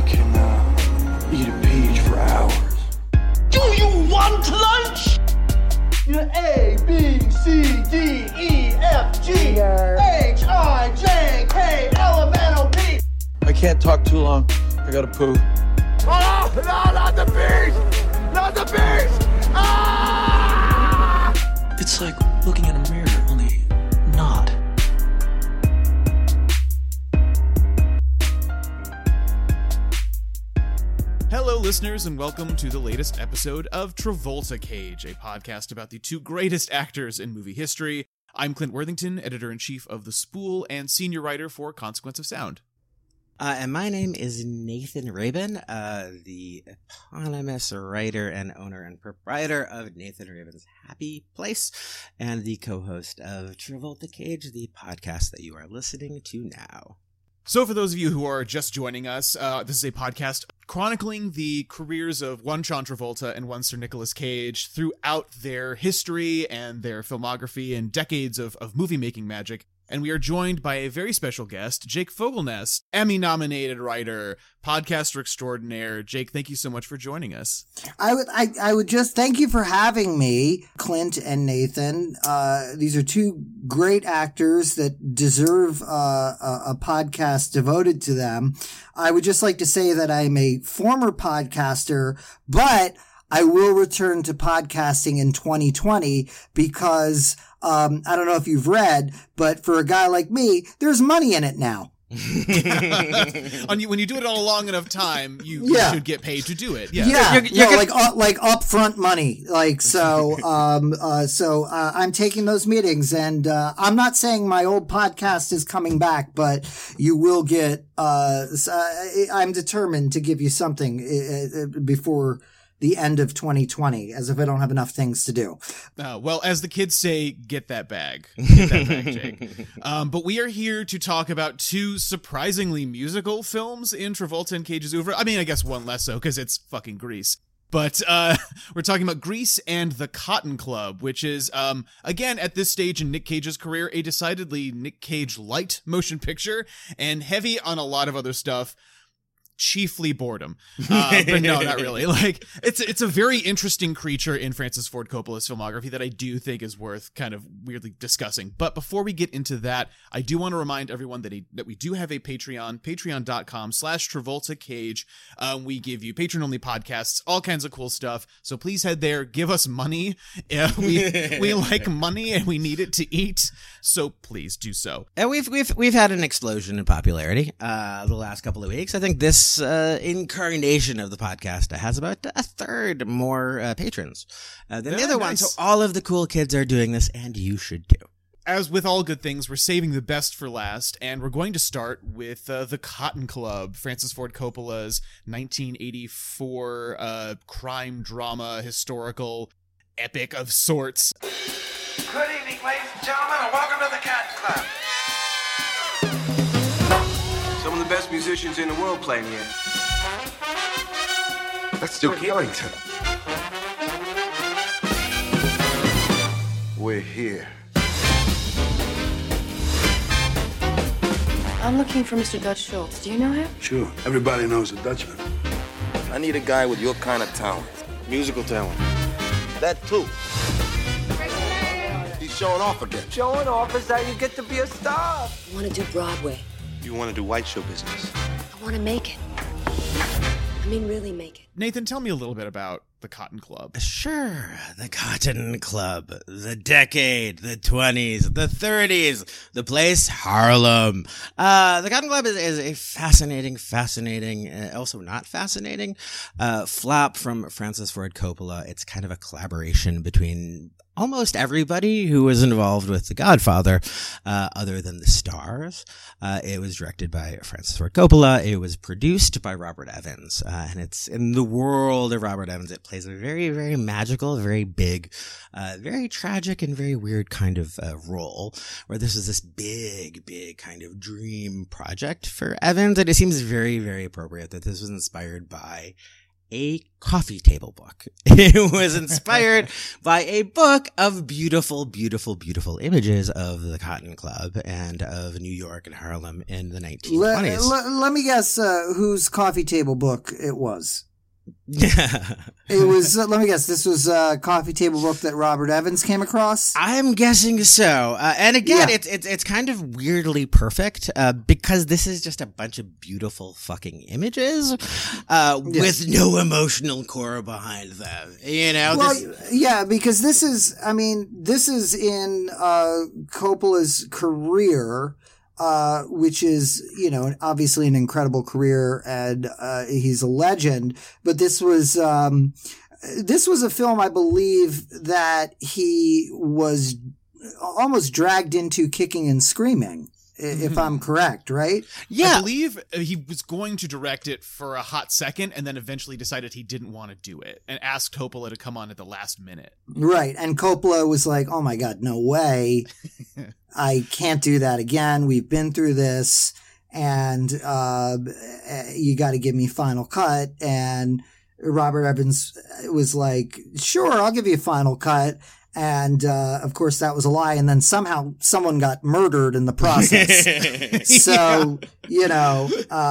can eat a page for hours. Do you want lunch? A, B, C, D, E, F, G, H, I, J, K, L, M, N, O, P. I can't talk too long. I gotta poo. Oh, no, not the bees! Not the bees! Ah! It's like looking in a mirror, only not. Hello, listeners, and welcome to the latest episode of Travolta Cage, a podcast about the two greatest actors in movie history. I'm Clint Worthington, editor-in-chief of The Spool and senior writer for Consequence of Sound. And my name is Nathan Rabin, the eponymous writer and owner and proprietor of Nathan Rabin's Happy Place, and the co-host of Travolta Cage, the podcast that you are listening to now. So for those of you who are just joining us, this is a podcast chronicling the careers of one John Travolta and one Sir Nicolas Cage throughout their history and their filmography and decades of movie-making magic. And we are joined by a very special guest, Jake Fogelnest, Emmy-nominated writer, podcaster extraordinaire. Jake, thank you so much for joining us. I would just thank you for having me, Clint and Nathan. These are two great actors that deserve a podcast devoted to them. I would just like to say that I'm a former podcaster, but I will return to podcasting in 2020 because I don't know if you've read, but for a guy like me, there's money in it now. When you do it all long enough time, you should get paid to do it. Yeah. Like upfront money. Like, so I'm taking those meetings, and I'm not saying my old podcast is coming back, but you will get, I'm determined to give you something before the end of 2020, as if I don't have enough things to do. Well, as the kids say, get that bag. Get that bag, Jake. But we are here to talk about two surprisingly musical films in Travolta and Cage's oeuvre. I mean, I guess one less so, because it's fucking Grease. But we're talking about Grease and The Cotton Club, which is, again, at this stage in Nick Cage's career, a decidedly Nick Cage light motion picture, and heavy on a lot of other stuff. Chiefly boredom, but no, not really. Like it's a very interesting creature in Francis Ford Coppola's filmography that I do think is worth kind of weirdly discussing. But before we get into that, I do want to remind everyone that we do have a Patreon, patreon.com/TravoltaCage. We give you patron-only podcasts, all kinds of cool stuff. So please head there, give us money. We like money and we need it to eat. So please do so. And we've had an explosion in popularity the last couple of weeks. I think this incarnation of the podcast has about a third more patrons than the other one. So all of the cool kids are doing this, and you should too. As with all good things, we're saving the best for last, and we're going to start with The Cotton Club, Francis Ford Coppola's 1984 crime drama historical epic of sorts. Good evening, ladies and gentlemen, and welcome to The Cotton Club. Some of the best musicians in the world playing here. Let's do Killington. We're here. I'm looking for Mr. Dutch Schultz. Do you know him? Sure, everybody knows a Dutchman. I need a guy with your kind of talent. Musical talent. That too. He's showing off again. Showing off is how you get to be a star. I want to do Broadway. You want to do white show business? I want to make it. I mean, really make it. Nathan, tell me a little bit about The Cotton Club. Sure. The Cotton Club, the decade, the 20s, the 30s, the place, Harlem. The Cotton Club is a fascinating, also not fascinating, flop from Francis Ford Coppola. It's kind of a collaboration between almost everybody who was involved with The Godfather, other than the stars. It was directed by Francis Ford Coppola. It was produced by Robert Evans. And it's in the world of Robert Evans. It plays a very, very magical, very big, very tragic and very weird kind of role, where this is this big, big kind of dream project for Evans. And it seems very, very appropriate that this was inspired by a coffee table book. It was inspired by a book of beautiful, beautiful, beautiful images of the Cotton Club and of New York and Harlem in the 1920s. Let me guess whose coffee table book it was. It was, let me guess, this was a coffee table book that Robert Evans came across? I'm guessing so. And again, it's kind of weirdly perfect because this is just a bunch of beautiful fucking images with no emotional core behind them. You know? Well, yeah, because this is in Coppola's career. Which is, you know, obviously an incredible career, and he's a legend. But this was a film, I believe, that he was almost dragged into kicking and screaming, if I'm correct, right? Yeah. I believe he was going to direct it for a hot second and then eventually decided he didn't want to do it and asked Coppola to come on at the last minute. Right. And Coppola was like, oh my God, no way. I can't do that again. We've been through this, and you got to give me final cut. And Robert Evans was like, sure, I'll give you a final cut. And, of course, that was a lie. And then somehow someone got murdered in the process. So, you know,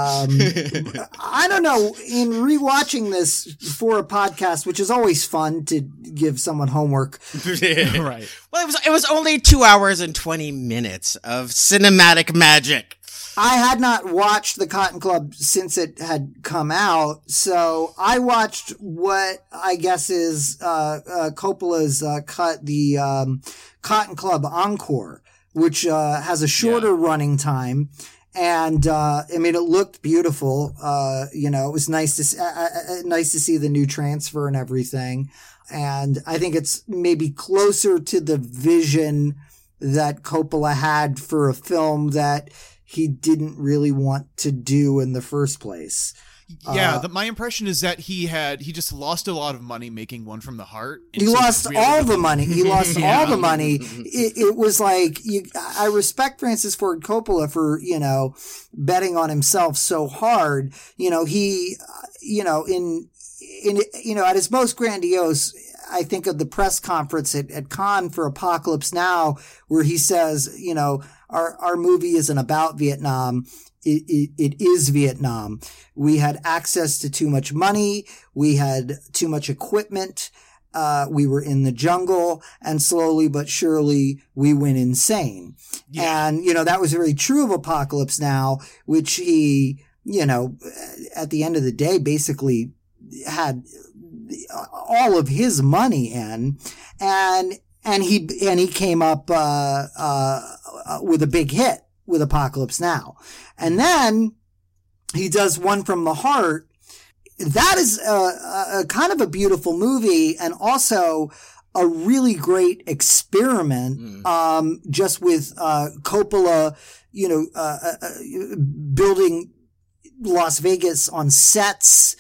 I don't know. In rewatching this for a podcast, which is always fun to give someone homework. Right. Well, it was only 2 hours and 20 minutes of cinematic magic. I had not watched The Cotton Club since it had come out, so I watched what I guess is Coppola's cut, the Cotton Club Encore, which has a shorter running time. And I mean, it looked beautiful. You know, it was nice to see the new transfer and everything. And I think it's maybe closer to the vision that Coppola had for a film that he didn't really want to do in the first place. Yeah, my impression is that he just lost a lot of money making One from the Heart. He lost all the money. He lost all the money. It was like, I respect Francis Ford Coppola for, you know, betting on himself so hard. You know, he, you know, at his most grandiose, I think of the press conference at Cannes for Apocalypse Now, where he says, you know, our movie isn't about Vietnam. It is Vietnam. We had access to too much money. We had too much equipment. We were in the jungle, and slowly but surely we went insane. Yeah. And, you know, that was very true of Apocalypse Now, which he, you know, at the end of the day, basically had all of his money in, and he came up with a big hit with Apocalypse Now. And then he does One from the Heart. That is a kind of a beautiful movie, and also a really great experiment, just with Coppola, you know, building Las Vegas on sets,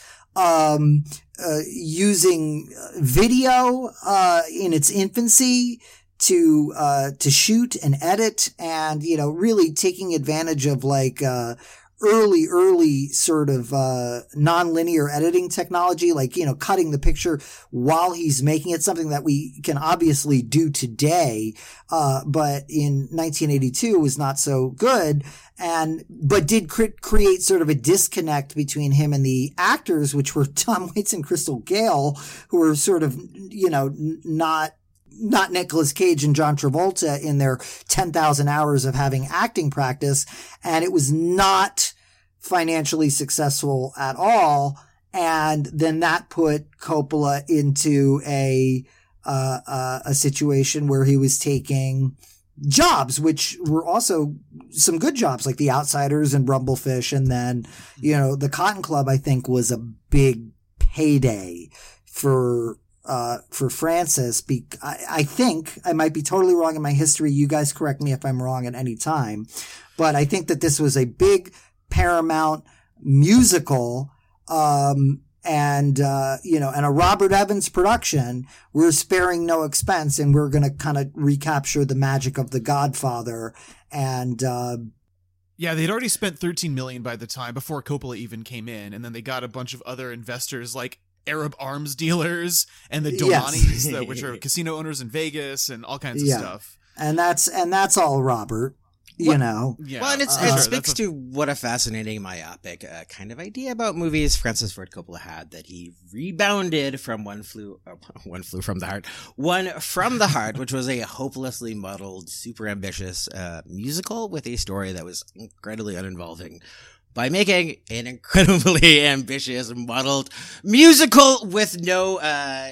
using video in its infancy to shoot and edit, and, you know, really taking advantage of like early sort of non-linear editing technology, like, you know, cutting the picture while he's making it, something that we can obviously do today, but in 1982 was not so good, but did create sort of a disconnect between him and the actors, which were Tom Waits and Crystal Gale, who were sort of, you know, not Nicolas Cage and John Travolta in their 10,000 hours of having acting practice. And it was not financially successful at all. And then that put Coppola into a situation where he was taking jobs, which were also some good jobs, like The Outsiders and Rumblefish. And then, you know, The Cotton Club, I think, was a big payday for Francis. I think, I might be totally wrong in my history. You guys correct me if I'm wrong at any time, but I think that this was a big Paramount musical, and a Robert Evans production. We're sparing no expense, and we're going to kind of recapture the magic of The Godfather. And, yeah, they'd already spent $13 million by the time, before Coppola even came in, and then they got a bunch of other investors. Like, Arab arms dealers and the Domanis, which are casino owners in Vegas and all kinds of stuff. And that's all Robert. You know, well, and it speaks to what a fascinating myopic kind of idea about movies Francis Ford Coppola had, that he rebounded from One Flew from the Heart, which was a hopelessly muddled, super ambitious musical with a story that was incredibly uninvolving, by making an incredibly ambitious, muddled musical with no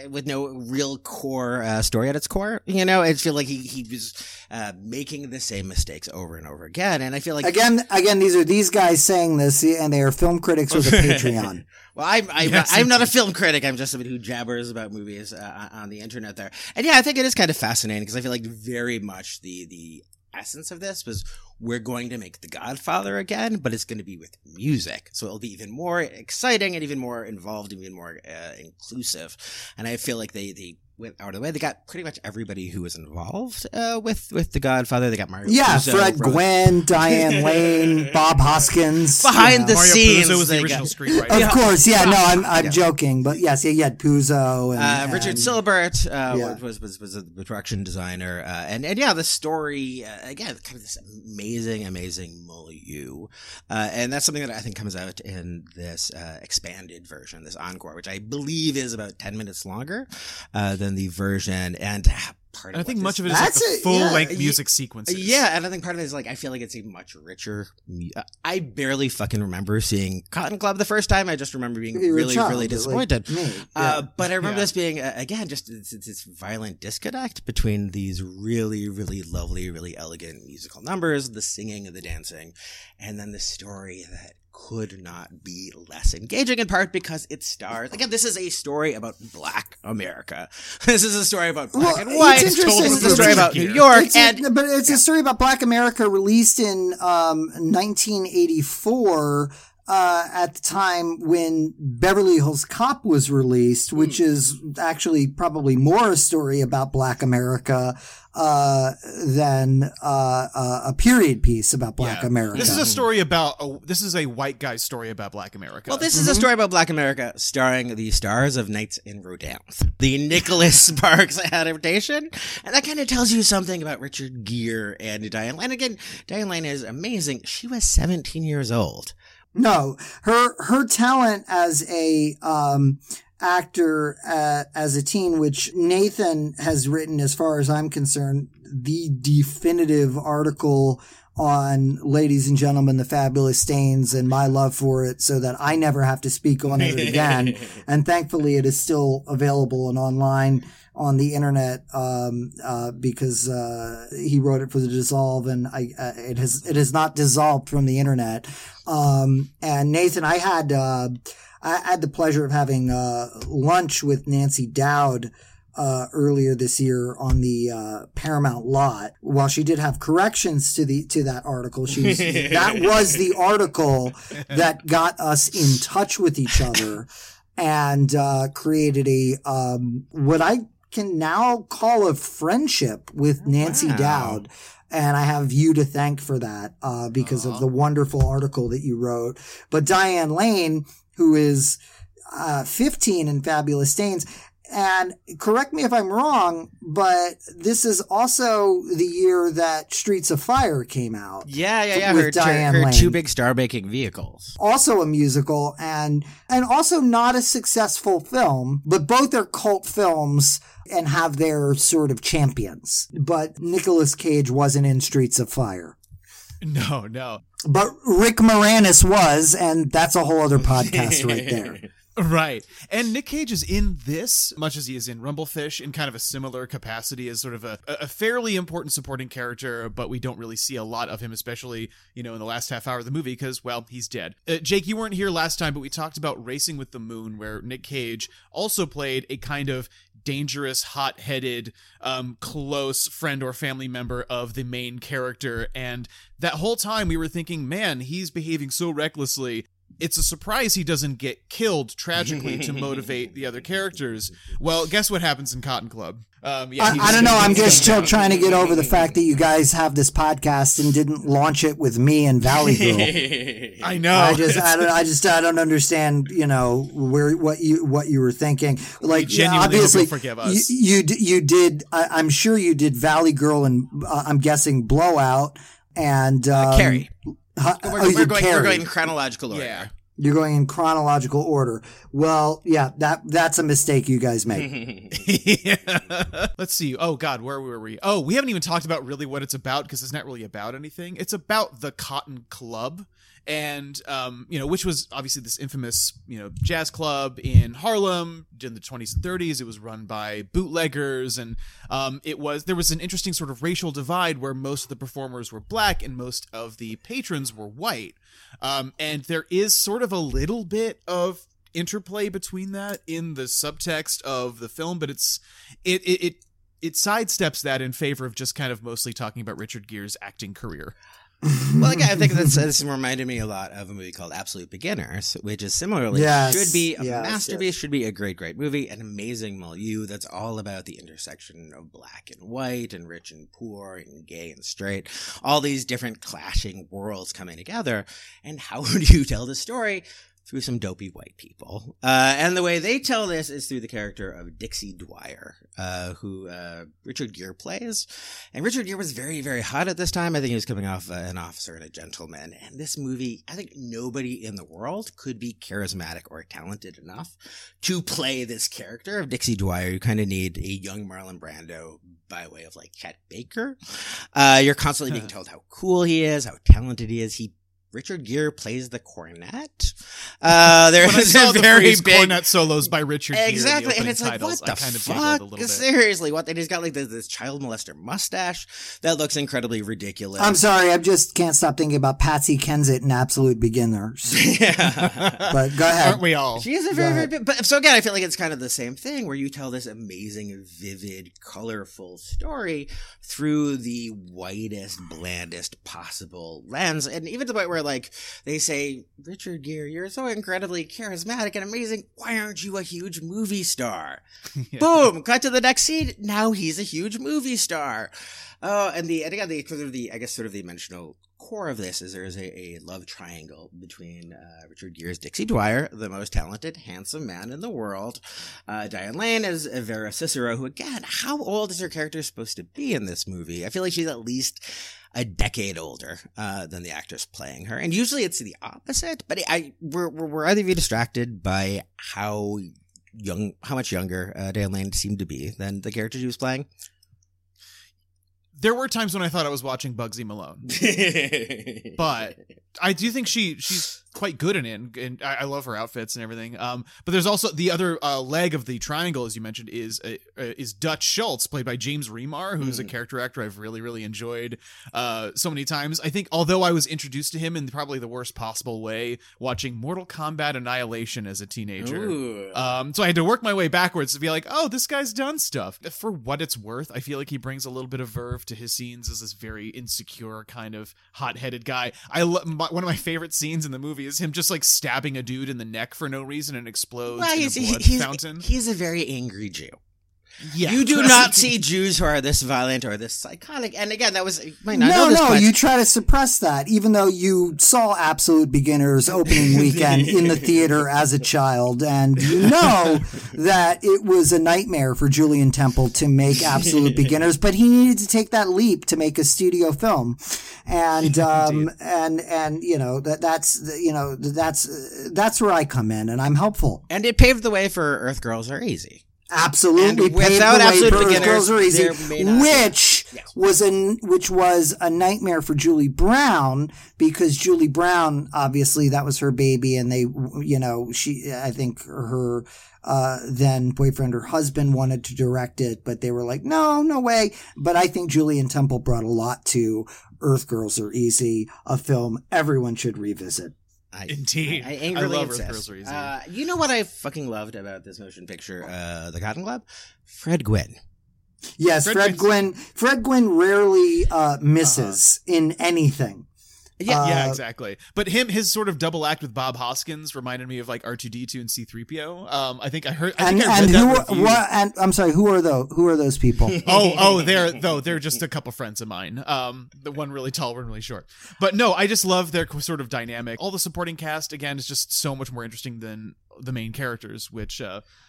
real core story at its core. You know, I feel like he was making the same mistakes over and over again, and I feel like again these are these guys saying this, and they are film critics with a Patreon. Well, I'm not a film critic. I'm just somebody who jabbers about movies on the internet there, and I think it is kind of fascinating because I feel like very much the essence of this was, we're going to make The Godfather again, but it's going to be with music. So it'll be even more exciting and even more involved, even more inclusive. And I feel like they went out of the way. They got pretty much everybody who was involved with The Godfather. They got Mario Puzo, Fred Gwynne, Diane Lane, Bob Hoskins. Behind the Mario scenes. Puzo was the original screenwriter. Of course, I'm joking. But yes, you had Puzo. And Richard Silbert was the production designer. And the story, again, kind of this amazing milieu. And that's something that I think comes out in this expanded version, this encore, which I believe is about 10 minutes longer than the version. And I think much of it is like the full-length music sequences. Yeah, and I think part of it is like, I feel like it's a much richer. I barely fucking remember seeing Cotton Club the first time. I just remember being really disappointed. But I remember this being, again, just this violent disconnect between these really, really lovely, really elegant musical numbers, the singing and the dancing, and then the story that could not be less engaging, in part because it stars, again, this is a story about Black America. This is a story about black and white. This is a story about New York. But it's a story about Black America released in 1984, at the time when Beverly Hills Cop was released, which is actually probably more a story about Black America than a period piece about Black America. This is a story about this is a white guy's story about Black America. Well, this is a story about Black America starring the stars of Knights in Rodanthe, the Nicholas Sparks adaptation, and that kind of tells you something about Richard Gere and Diane Lane. Again, Diane Lane is amazing. She was 17 years old. No, her talent as a actor as a teen, which Nathan has written, as far as I'm concerned, the definitive article on Ladies and Gentlemen, The Fabulous Stains, and my love for it, so that I never have to speak on it again. And thankfully, it is still available and online on the internet, because he wrote it for the Dissolve, and it has not dissolved from the internet. And Nathan, I had the pleasure of having lunch with Nancy Dowd earlier this year on the Paramount lot. While she did have corrections to that article, that was the article that got us in touch with each other and created a what I can now call a friendship with Nancy Dowd. And I have you to thank for that, because of the wonderful article that you wrote. But Diane Lane, who is 15 in Fabulous Stains, and correct me if I'm wrong, but this is also the year that Streets of Fire came out. Yeah. With Diane Lane. Two big star-making vehicles. Also a musical, and also not a successful film, but both are cult films and have their sort of champions. But Nicolas Cage wasn't in Streets of Fire. No. But Rick Moranis was, and that's a whole other podcast right there. Right. And Nick Cage is in this, much as he is in Rumblefish, in kind of a similar capacity as sort of a fairly important supporting character, but we don't really see a lot of him, especially, in the last half hour of the movie, because, well, he's dead. Jake, you weren't here last time, but we talked about Racing with the Moon, where Nick Cage also played a kind of dangerous, hot-headed, close friend or family member of the main character. And that whole time we were thinking, man, he's behaving so recklessly. it's a surprise he doesn't get killed tragically to motivate the other characters. Well, guess what happens in Cotton Club? I don't know. I'm just still trying to get over the fact that you guys have this podcast and didn't launch it with me and Valley Girl. I know. I don't understand. What you were thinking. Like, obviously, forgive us. You did. I'm sure you did Valley Girl and I'm guessing Blowout and Carrie. We're going in chronological order. Yeah. You're going in chronological order. Well, yeah, that's a mistake you guys make. Yeah. Let's see. Oh, God, where were we? Oh, we haven't even talked about really what it's about because it's not really about anything. It's about the Cotton Club. And, which was obviously this infamous, jazz club in Harlem in the 20s and 30s. It was run by bootleggers. And there was an interesting sort of racial divide where most of the performers were black and most of the patrons were white. And there is sort of a little bit of interplay between that in the subtext of the film, but it sidesteps that in favor of just kind of mostly talking about Richard Gere's acting career. Well, again, I think this reminded me a lot of a movie called Absolute Beginners, which is similarly should be a masterpiece, should be a great, great movie, an amazing milieu that's all about the intersection of black and white and rich and poor and gay and straight, all these different clashing worlds coming together. And how would you tell the story? Through some dopey white people. And the way they tell this is through the character of Dixie Dwyer, who Richard Gere plays. And Richard Gere was very, very hot at this time. I think he was coming off An Officer and a Gentleman. And this movie, I think nobody in the world could be charismatic or talented enough to play this character of Dixie Dwyer. You kind of need a young Marlon Brando by way of like Chet Baker. You're constantly being told how cool he is, how talented he is. Richard Gere plays the cornet. There is a very big cornet solos by Richard Gere. Exactly, and it's like, titles, what the fuck? Seriously, what? And he's got like this child molester mustache that looks incredibly ridiculous. I'm sorry, I just can't stop thinking about Patsy Kensit in Absolute Beginners. Yeah, but go ahead. Aren't we all? She is a very, very big. But so again, I feel like it's kind of the same thing where you tell this amazing, vivid, colorful story through the whitest, blandest possible lens, and even to the point where like they say, Richard Gere, you're so incredibly charismatic and amazing. Why aren't you a huge movie star? Yeah. Boom! Cut to the next scene. Now he's a huge movie star. And again, the emotional core of this is there is a love triangle between Richard Gere's Dixie Dwyer, the most talented, handsome man in the world. Diane Lane is Vera Cicero, who again, how old is her character supposed to be in this movie? I feel like she's at least a decade older than the actress playing her, and usually it's the opposite. But were either of you distracted by how much younger Diane Lane seemed to be than the character she was playing? There were times when I thought I was watching Bugsy Malone, but I do think she's quite good in it, and I love her outfits and everything. But there's also the other leg of the triangle, as you mentioned, is Dutch Schultz, played by James Remar, who's a character actor I've really, really enjoyed so many times. I think, although I was introduced to him in probably the worst possible way, watching Mortal Kombat Annihilation as a teenager. So I had to work my way backwards to be like, oh, this guy's done stuff. For what it's worth, I feel like he brings a little bit of verve to his scenes as this very insecure kind of hot-headed guy. One of my favorite scenes in the movie is him just like stabbing a dude in the neck for no reason and explodes in a blood fountain. He's a very angry Jew. Yeah. You do not see Jews who are this violent or this psychotic. And again, that was you try to suppress that, even though you saw Absolute Beginners opening weekend in the theater as a child, and you know that it was a nightmare for Julian Temple to make Absolute Beginners, but he needed to take that leap to make a studio film, and that's where I come in, and I'm helpful. And it paved the way for Earth Girls Are Easy. Absolutely, and without Absolute Beginners, which was a nightmare for Julie Brown, because Julie Brown, obviously, that was her baby, and I think her then boyfriend or husband wanted to direct it, but they were like, no way. But I think Julian Temple brought a lot to Earth Girls Are Easy, a film everyone should revisit. Indeed. I angrily love insist. Earth Girls Are Easy. You know what I fucking loved about this motion picture, The Cotton Club? Fred Gwynne. Yes, Fred Gwynne rarely misses in anything. Yeah, exactly. But his sort of double act with Bob Hoskins reminded me of like R2D2 and C-3PO. I think I read that review. And I'm sorry, who are those people? They're just a couple friends of mine. The one really tall, one really short. But no, I just love their sort of dynamic. All the supporting cast again is just so much more interesting than the main characters, which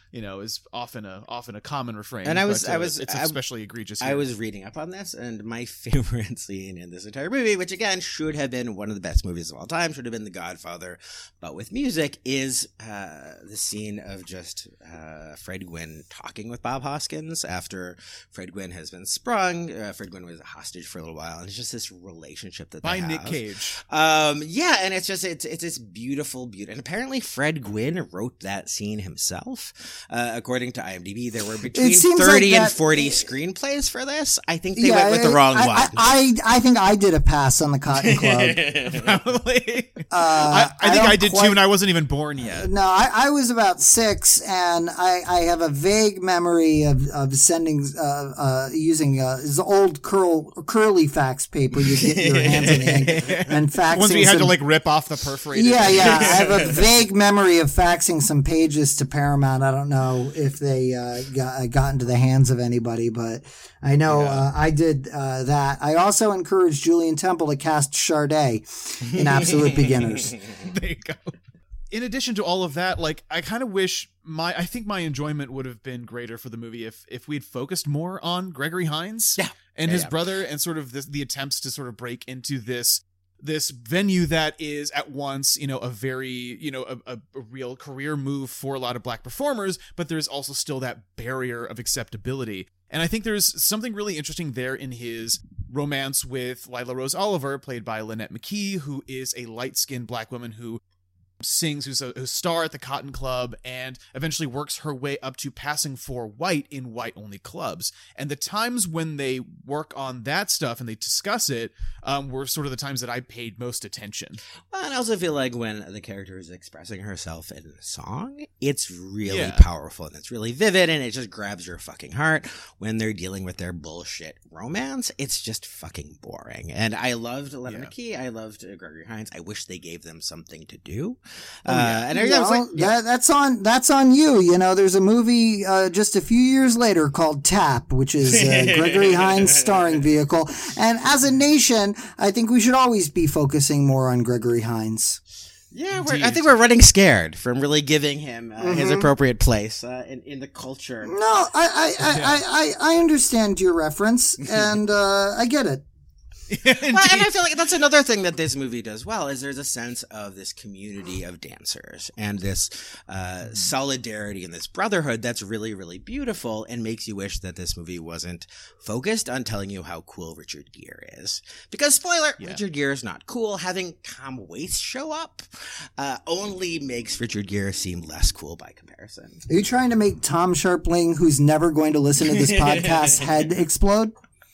is often a common refrain. And it's especially egregious here. I was reading up on this, and my favorite scene in this entire movie, which again should have been one of the best movies of all time, should have been The Godfather, but with music, is the scene of just Fred Gwynne talking with Bob Hoskins after Fred Gwynne has been sprung. Fred Gwynne was a hostage for a little while, and it's just this relationship that they have. By Nick Cage. And it's this beautiful, and apparently Fred Gwynne wrote that scene himself. According to IMDb, there were between 30 and 40 screenplays for this. I think they went with the wrong one. I think I did a pass on the Cotton Club. Probably. I think I did too, and I wasn't even born yet. No, I was about 6, and I have a vague memory of sending using the old curly fax paper you get your hands in ink and faxing. Ones where you had to like rip off the perforated. Yeah. I have a vague memory of faxing some pages to Paramount. I don't know if they got into the hands of anybody, but I know I did that. I also encouraged Julian Temple to cast Sade in Absolute Beginners. There you go. In addition to all of that, like I kind of wish I think my enjoyment would have been greater for the movie if we'd focused more on Gregory Hines and his brother, and sort of the attempts to sort of break into this venue that is at once, a very, a real career move for a lot of black performers, but there's also still that barrier of acceptability. And I think there's something really interesting there in his romance with Lila Rose Oliver, played by Lynette McKee, who is a light-skinned black woman who sings, who's a star at the Cotton Club, and eventually works her way up to passing for white in white-only clubs. And the times when they work on that stuff and they discuss it were sort of the times that I paid most attention. Well, and I also feel like when the character is expressing herself in a song, it's really powerful, and it's really vivid, and it just grabs your fucking heart. When they're dealing with their bullshit romance, it's just fucking boring. And I loved Lynette McKee. I loved Gregory Hines. I wish they gave them something to do. That's on you. There's a movie just a few years later called Tap, which is Gregory Hines' starring vehicle. And as a nation, I think we should always be focusing more on Gregory Hines. Yeah, I think we're running scared from really giving him his appropriate place in the culture. No, I understand your reference, and I get it. Well, and I feel like that's another thing that this movie does well, is there's a sense of this community of dancers and this solidarity and this brotherhood that's really, really beautiful, and makes you wish that this movie wasn't focused on telling you how cool Richard Gere is. Because, spoiler, Richard Gere is not cool. Having Tom Waits show up only makes Richard Gere seem less cool by comparison. Are you trying to make Tom Sharpling, who's never going to listen to this podcast, head explode?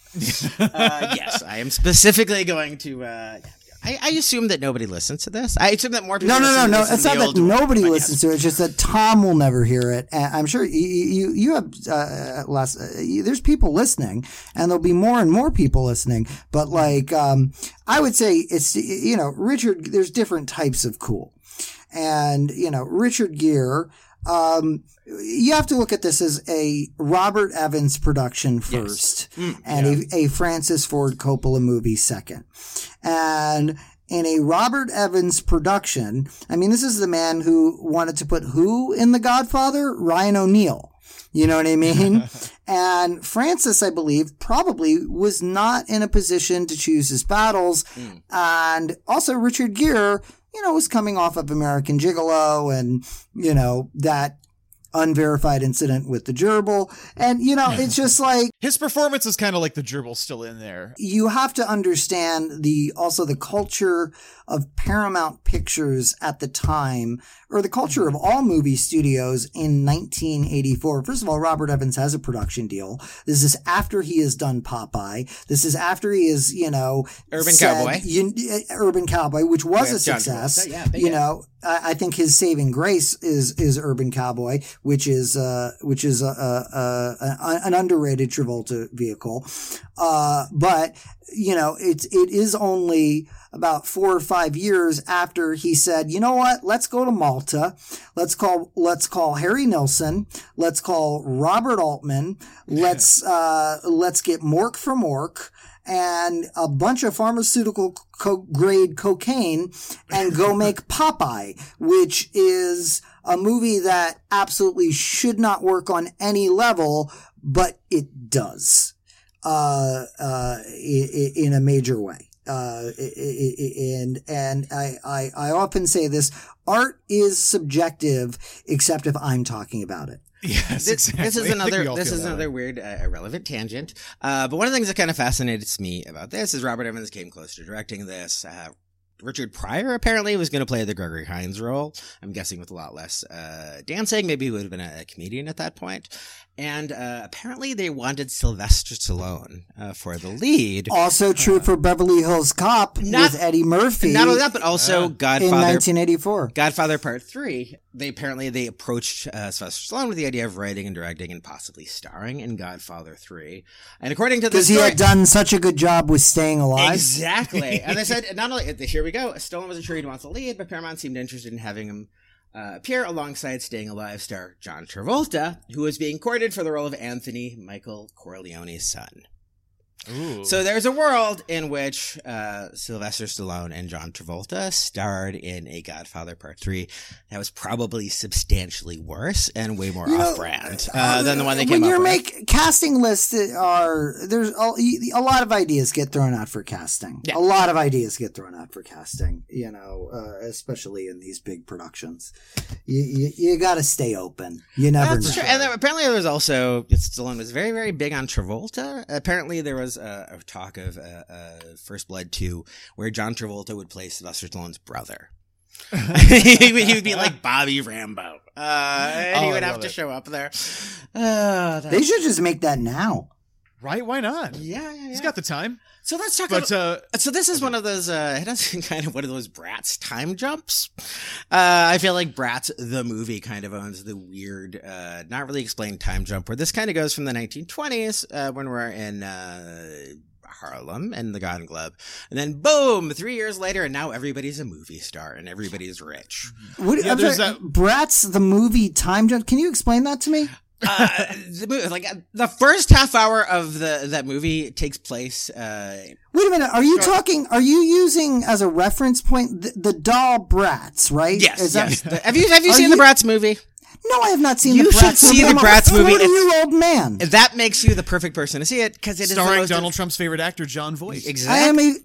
Yes, I am specifically going to. I assume that nobody listens to this. I assume that more people. No. It's not that nobody listens to it. It's just that Tom will never hear it. And I'm sure you have less. There's people listening, and there'll be more and more people listening. But I would say it's Richard. There's different types of cool, and Richard Gere. You have to look at this as a Robert Evans production first, and a Francis Ford Coppola movie second. And in a Robert Evans production, I mean, this is the man who wanted to put who in The Godfather? Ryan O'Neal. You know what I mean? And Francis, I believe, probably was not in a position to choose his battles. And also Richard Gere, was coming off of American Gigolo and, that unverified incident with the gerbil. And, it's just like... His performance is kind of like the gerbil still in there. You have to understand the culture of Paramount Pictures at the time, or the culture of all movie studios in 1984. First of all, Robert Evans has a production deal. This is after he has done Popeye. This is after he is, Urban Cowboy. Urban Cowboy, which was a success. I think his saving grace is Urban Cowboy, which is an underrated Travolta vehicle. But it is only about 4 or 5 years after he said, you know what, let's go to Malta. Let's call Harry Nilsson. Let's call Robert Altman. Let's get Mork from Mork and a bunch of pharmaceutical grade cocaine and go make Popeye, which is a movie that absolutely should not work on any level, but it does, in a major way. And I often say this, art is subjective, except if I'm talking about it. Yes, exactly. This is another weird, irrelevant tangent. But one of the things that kind of fascinates me about this is Robert Evans came close to directing this. Richard Pryor apparently was going to play the Gregory Hines role. I'm guessing with a lot less dancing. Maybe he would have been a comedian at that point. And apparently they wanted Sylvester Stallone for the lead. Also true for Beverly Hills Cop with Eddie Murphy. Not only that, but also Godfather. In 1984. Godfather Part 3. They approached Sylvester Stallone with the idea of writing and directing and possibly starring in Godfather 3. And according to the story, because he had done such a good job with Staying Alive. Exactly. And they said, not only, here we go, Stallone wasn't sure he'd want the lead, but Paramount seemed interested in having him appear alongside Staying Alive star John Travolta, who was being courted for the role of Anthony Michael Corleone's son. Ooh. So there's a world in which Sylvester Stallone and John Travolta starred in a Godfather Part 3 that was probably substantially worse and way more off-brand than the one they came up with. Casting lists there's a lot of ideas get thrown out for casting. Yeah. A lot of ideas get thrown out for casting, especially in these big productions. You got to stay open. You never know. True. And apparently there was also, Stallone was very, very big on Travolta. Apparently there was a talk of First Blood 2 where John Travolta would play Sylvester Stallone's brother. he would be like Bobby Rambo. And he would have to show up there. They should just make that now. Right? Why not? Yeah. He's got the time. So let's talk about, so this is one of those, it has kind of one of those Bratz time jumps. I feel like Bratz, the movie, kind of owns the weird, not really explained time jump where this kind of goes from the 1920s, when we're in, Harlem and the Garden Club. And then boom, 3 years later, and now everybody's a movie star and everybody's rich. Bratz, the movie time jump. Can you explain that to me? The first half hour of that movie takes place. Wait a minute. Are you using as a reference point the doll Bratz, right? Yes. Have you seen the Bratz movie? No, I have not seen the Bratz movie. You should see the Bratz movie. I'm a 40-year-old man. That makes you the perfect person to see it because it is starring Donald Trump's favorite actor, Jon Voight. Exactly.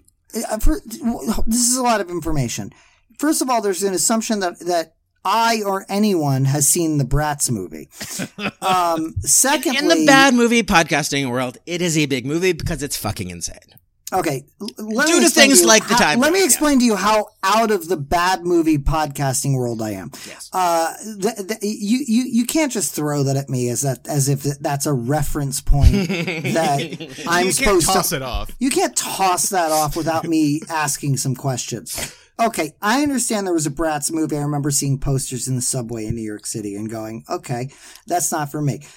This is a lot of information. First of all, there's an assumption that I or anyone has seen the Bratz movie. Secondly, in the bad movie podcasting world, it is a big movie because it's fucking insane. Okay, due to things like the time. Let me explain to you how out of the bad movie podcasting world I am. Yes. You can't just throw that at me as if that's a reference point that I'm supposed to toss it off. You can't toss that off without me asking some questions. Okay, I understand there was a Bratz movie. I remember seeing posters in the subway in New York City and going, okay, that's not for me.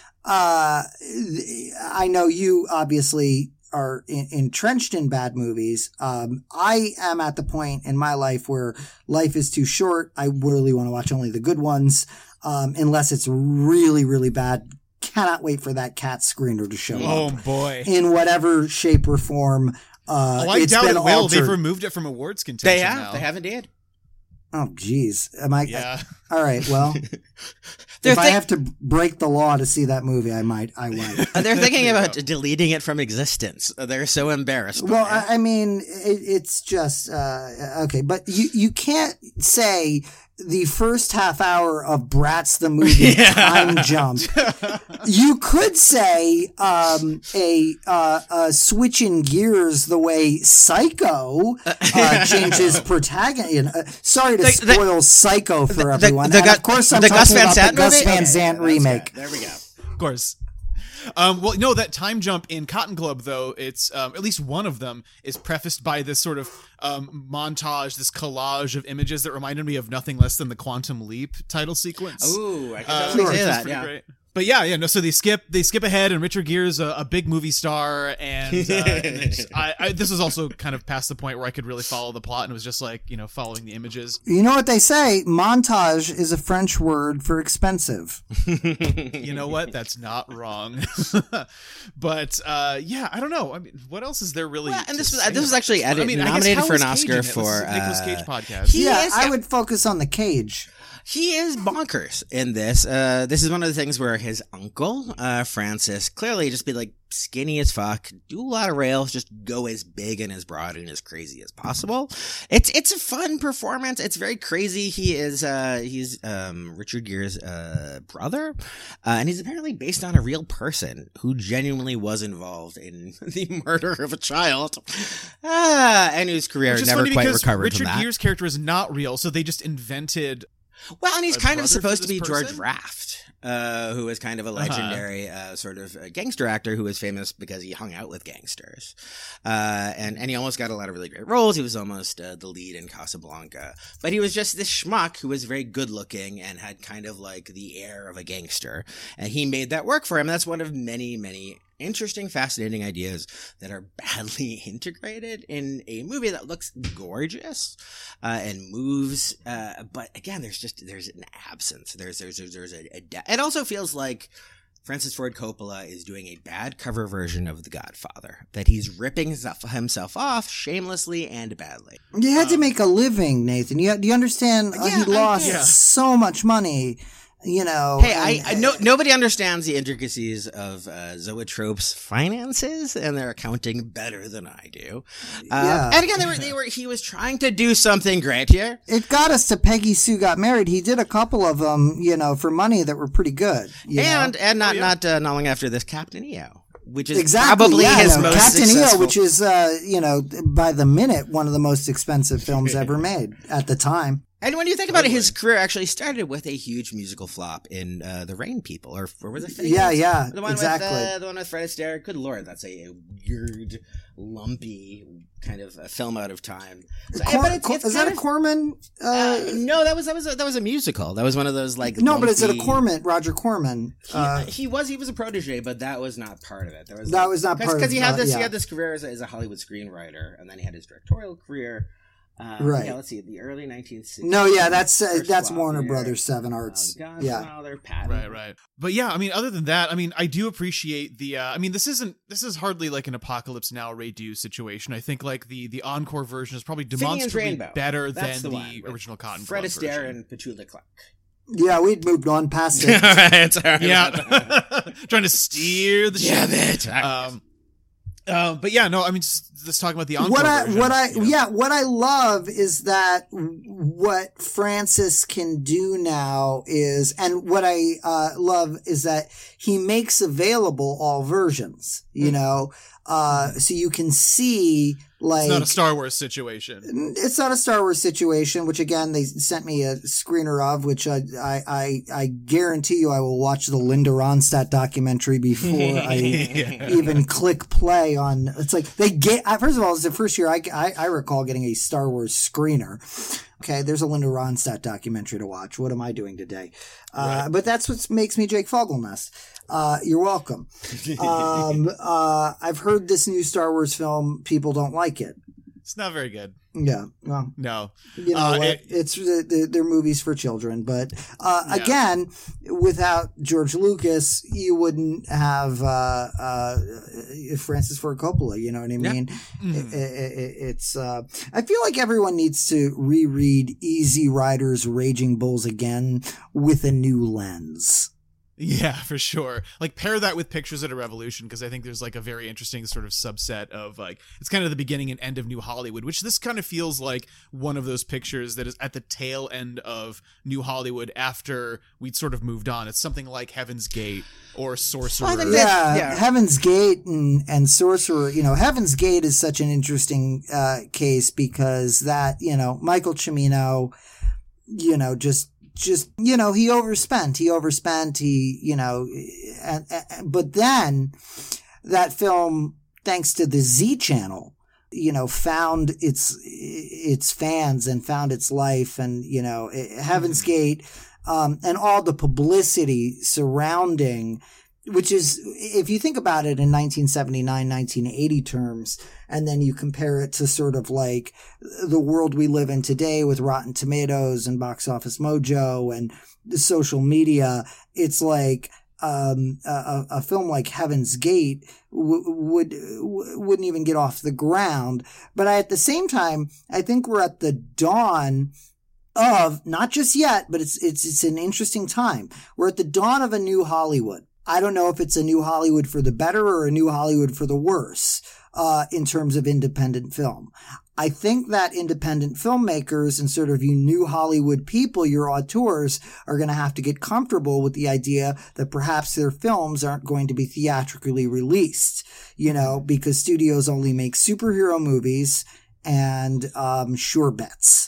I know you obviously are entrenched in bad movies. I am at the point in my life where life is too short. I really want to watch only the good ones, unless it's really, really bad. Cannot wait for that cat screener to show up. Oh boy. In whatever shape or form. I doubt it will. Altered. They've removed it from awards contention. They have. Now. They have indeed. Oh, geez. Am I? Yeah. All right. Well, if I have to break the law to see that movie, I might. They're thinking about deleting it from existence. They're so embarrassed. Well, I mean, it's just okay. But you can't say the first half hour of Bratz the movie time jump. You could say a switch in gears the way Psycho changes protagonist. Sorry to spoil Psycho for everyone. Of course, I'm talking about the Gus Van Sant remake. There we go. Of course. Well, no, that time jump in Cotton Club, though, it's at least one of them is prefaced by this sort of montage, this collage of images that reminded me of nothing less than the Quantum Leap title sequence. Ooh, I can totally say that. Yeah. Great. But yeah, no. So they skip ahead, and Richard Gere's a big movie star, and this was also kind of past the point where I could really follow the plot, and it was just like, following the images. You know what they say? Montage is a French word for expensive. You know what? That's not wrong. But yeah, I don't know. I mean, what else is there really? Well, and this was actually nominated for an Oscar for Nicolas Cage podcast. I would focus on the Cage. He is bonkers in this. This is one of the things where his uncle, Francis, clearly just be like skinny as fuck, do a lot of rails, just go as big and as broad and as crazy as possible. It's a fun performance. It's very crazy. He's Richard Gere's brother, and he's apparently based on a real person who genuinely was involved in the murder of a child, and whose career never quite recovered from that. Richard Gere's character is not real, so they just invented. Well, and he's kind of supposed to be George Raft, who is kind of a legendary sort of gangster actor who was famous because he hung out with gangsters. And he almost got a lot of really great roles. He was almost the lead in Casablanca. But he was just this schmuck who was very good looking and had kind of like the air of a gangster. And he made that work for him. That's one of many, many interesting, fascinating ideas that are badly integrated in a movie that looks gorgeous and moves. But again, there's an absence. It also feels like Francis Ford Coppola is doing a bad cover version of The Godfather, that he's ripping himself off shamelessly and badly. You had to make a living, Nathan. Do you understand? He lost so much money. Hey, nobody understands the intricacies of Zoetrope's finances and their accounting better than I do. And again, he was trying to do something great here. It got us to Peggy Sue Got Married. He did a couple of them, for money that were pretty good. Not long after this, Captain EO. Which is probably his most Captain successful. EO, which is, by the minute, one of the most expensive films ever made at the time. And when you think about it, his career actually started with a huge musical flop in The Rain People, or was it? Yeah, the one exactly. With, the one with Fred Astaire. Good Lord, that's a weird, lumpy kind of a film out of time. So, is that a Corman? No, that was a musical. That was one of those like. No, but is it a Corman? Roger Corman. He was a protege, but that was not part of it. That was not part of it. Because he had this. He had this career as a Hollywood screenwriter, and then he had his directorial career. Right. Yeah, let's see. The early 1960s. No, yeah, that's Warner Brothers 7 Arts. Right. But yeah, I mean, other than that, I mean, I do appreciate the. This is hardly like an Apocalypse Now redo situation. I think like the encore version is probably demonstrably better than the original Cotton Club version. Fred Astaire and Petula Clark. Yeah, we'd moved on past it. All right. Yeah, trying to steer the ship. But yeah, no, I mean, just talking about the encore version. What I love is that what Francis can do now is, and what I love is that he makes available all versions, so you can see, like, it's not a Star Wars situation. It's not a Star Wars situation, which again, they sent me a screener of, which I guarantee you I will watch the Linda Ronstadt documentary before I even click play on. It's like first of all, it's the first year I recall getting a Star Wars screener. Okay, there's a Linda Ronstadt documentary to watch. What am I doing today? But that's what makes me Jake Fogelnest. You're welcome. I've heard this new Star Wars film, people don't like it. It's not very good. Yeah. Well, no. You know what? They're movies for children. But again, without George Lucas, you wouldn't have Francis Ford Coppola. You know what I mean? It's. I feel like everyone needs to reread Easy Riders, Raging Bulls again with a new lens. Yeah, for sure. Like, pair that with Pictures at a Revolution, because I think there's like a very interesting sort of subset of like, it's kind of the beginning and end of New Hollywood, which this kind of feels like one of those pictures that is at the tail end of New Hollywood after we'd sort of moved on. It's something like Heaven's Gate or Sorcerer. Heaven's Gate and Sorcerer. Heaven's Gate is such an interesting case because that, Michael Cimino, just he overspent, but then that film, thanks to the Z Channel, found its fans and found its life. And, Heaven's Gate, and all the publicity surrounding, which is, if you think about it in 1979, 1980 terms, and then you compare it to sort of like the world we live in today with Rotten Tomatoes and Box Office Mojo and social media, it's like a film like Heaven's Gate wouldn't even get off the ground. But at the same time, I think we're at the dawn of, not just yet, but it's an interesting time. We're at the dawn of a new Hollywood. I don't know if it's a new Hollywood for the better or a new Hollywood for the worse, in terms of independent film. I think that independent filmmakers and sort of you new Hollywood people, your auteurs, are going to have to get comfortable with the idea that perhaps their films aren't going to be theatrically released, because studios only make superhero movies and sure bets,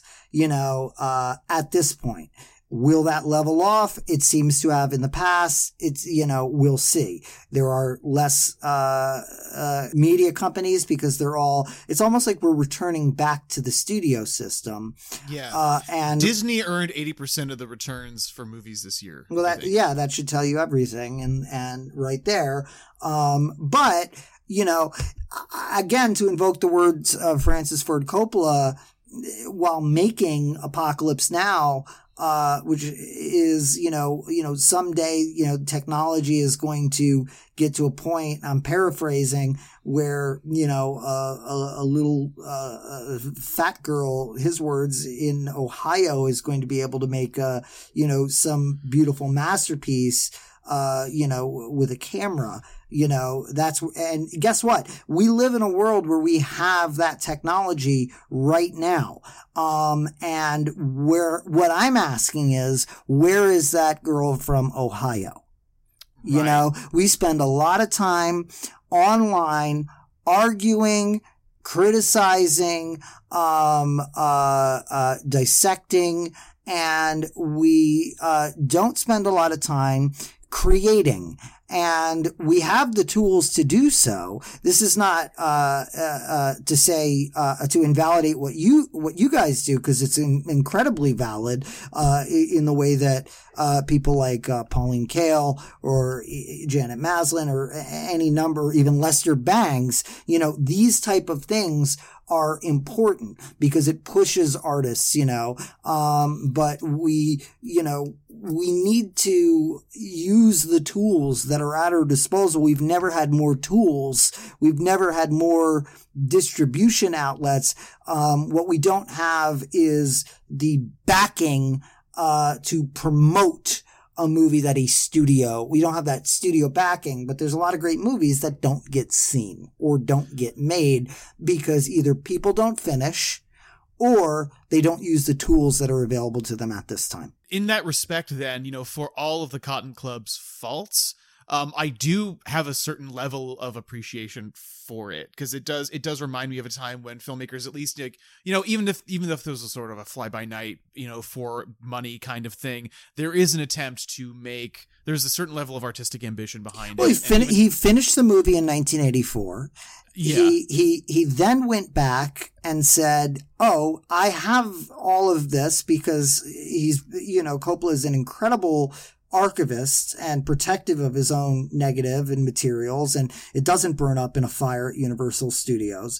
at this point. Will that level off? It seems to have in the past. It's, we'll see. There are less media companies because it's almost like we're returning back to the studio system. Yeah. And Disney earned 80% of the returns for movies this year. Well, that should tell you everything. And right there. But, again, to invoke the words of Francis Ford Coppola, while making Apocalypse Now, which is, someday, technology is going to get to a point, I'm paraphrasing, where, a little, fat girl, his words, in Ohio is going to be able to make, some beautiful masterpiece, with a camera. And guess what? We live in a world where we have that technology right now. And what I'm asking is, where is that girl from Ohio? Right. We spend a lot of time online arguing, criticizing, dissecting, and we don't spend a lot of time creating. And we have the tools to do so. This is not to say to invalidate what you guys do, because it's incredibly valid in the way that people like Pauline Kael or Janet Maslin or any number, even Lester Bangs, these type of things are important because it pushes artists, but we need to use the tools that are at our disposal. We've never had more tools. We've never had more distribution outlets. What we don't have is the backing to promote a movie that we don't have that studio backing, but there's a lot of great movies that don't get seen or don't get made because either people don't finish or they don't use the tools that are available to them at this time. In that respect, then, for all of the Cotton Club's faults, I do have a certain level of appreciation for it, because it does remind me of a time when filmmakers, at least, even if there was a sort of a fly by night, for money kind of thing, there is an attempt to make. There's a certain level of artistic ambition behind it. He finished the movie in 1984. Yeah. He then went back and said, "Oh, I have all of this," because Coppola is an incredible archivist and protective of his own negative and materials, and it doesn't burn up in a fire at Universal Studios,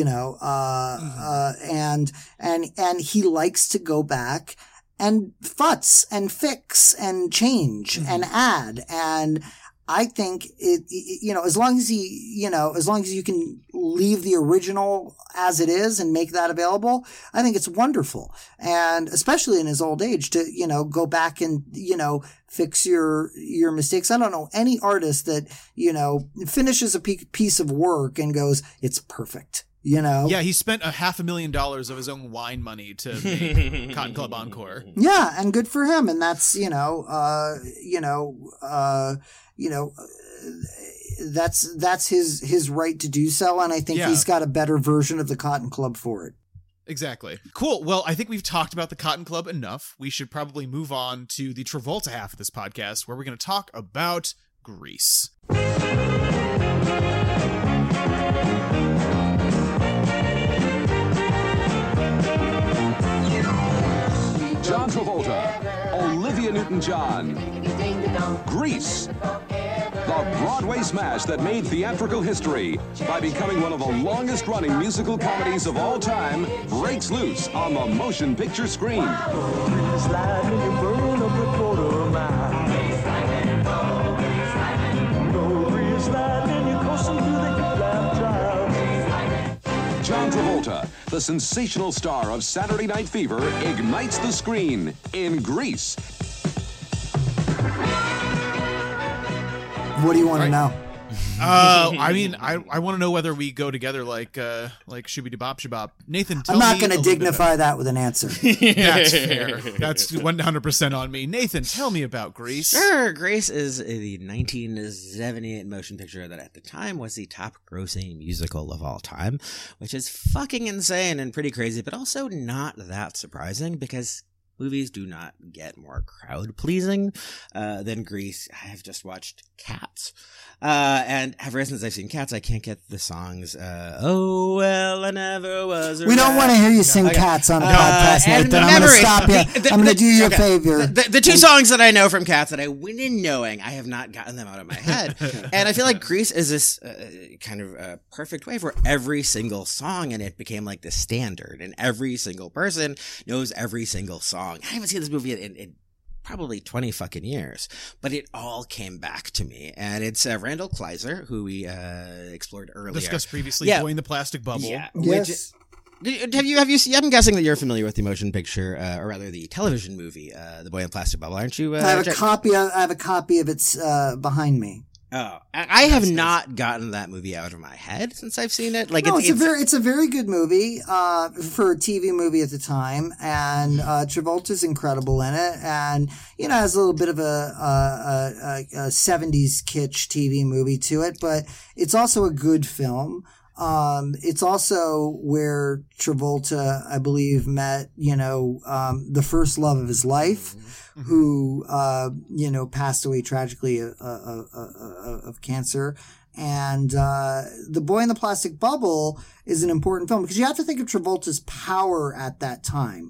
and he likes to go back and futz and fix and change and add. And I think as long as you can leave the original as it is and make that available, I think it's wonderful. And especially in his old age to, go back and, fix your mistakes. I don't know any artist that, finishes a piece of work and goes, it's perfect. Yeah, he spent $500,000 of his own wine money to make Cotton Club Encore. Yeah, and good for him. And that's, that's his right to do so. And I think he's got a better version of the Cotton Club for it. Exactly. Cool. Well, I think we've talked about the Cotton Club enough. We should probably move on to the Travolta half of this podcast, where we're going to talk about Grease. John Travolta, Olivia Newton-John. Grease, the Broadway smash that made theatrical history by becoming one of the longest-running musical comedies of all time, breaks loose on the motion picture screen. John Travolta, the sensational star of Saturday Night Fever, ignites the screen in Grease. What do you want to know? I mean, I want to know whether we go together like shibbity bop shabop. Nathan, tell I'm not me going to a little dignify that with an answer. That's fair. That's 100% on me. Nathan, tell me about Grease. Sure. Grease is the 1978 motion picture that at the time was the top grossing musical of all time, which is fucking insane and pretty crazy, but also not that surprising because movies do not get more crowd pleasing than Grease. I have just watched Cats. And ever since I've seen Cats, I can't get the songs. Oh, well, I never was. We don't want to hear you sing Cats on a podcast, Nathan. I'm going to stop you. I'm going to do you a favor. The two songs that I know from Cats that I went in knowing, I have not gotten them out of my head. And I feel like Grease is this kind of perfect way for every single song in it became like the standard. And every single person knows every single song. I haven't seen this movie in probably 20 fucking years, but it all came back to me. And it's Randall Kleiser, who we explored earlier. Discussed previously, Yeah. Boy in the Plastic Bubble. Yeah. Yes. Have you seen, I'm guessing that you're familiar with the motion picture, or rather the television movie, The Boy in the Plastic Bubble, aren't you? I have a copy of it behind me. Oh, I have not gotten that movie out of my head since I've seen it. Like, No, it's a very good movie for a TV movie at the time, and Travolta's incredible in it, and has a little bit of a 70s kitsch TV movie to it, but it's also a good film. It's also where Travolta, I believe, met the first love of his life, who passed away tragically of cancer. And The Boy in the Plastic Bubble is an important film because you have to think of Travolta's power at that time.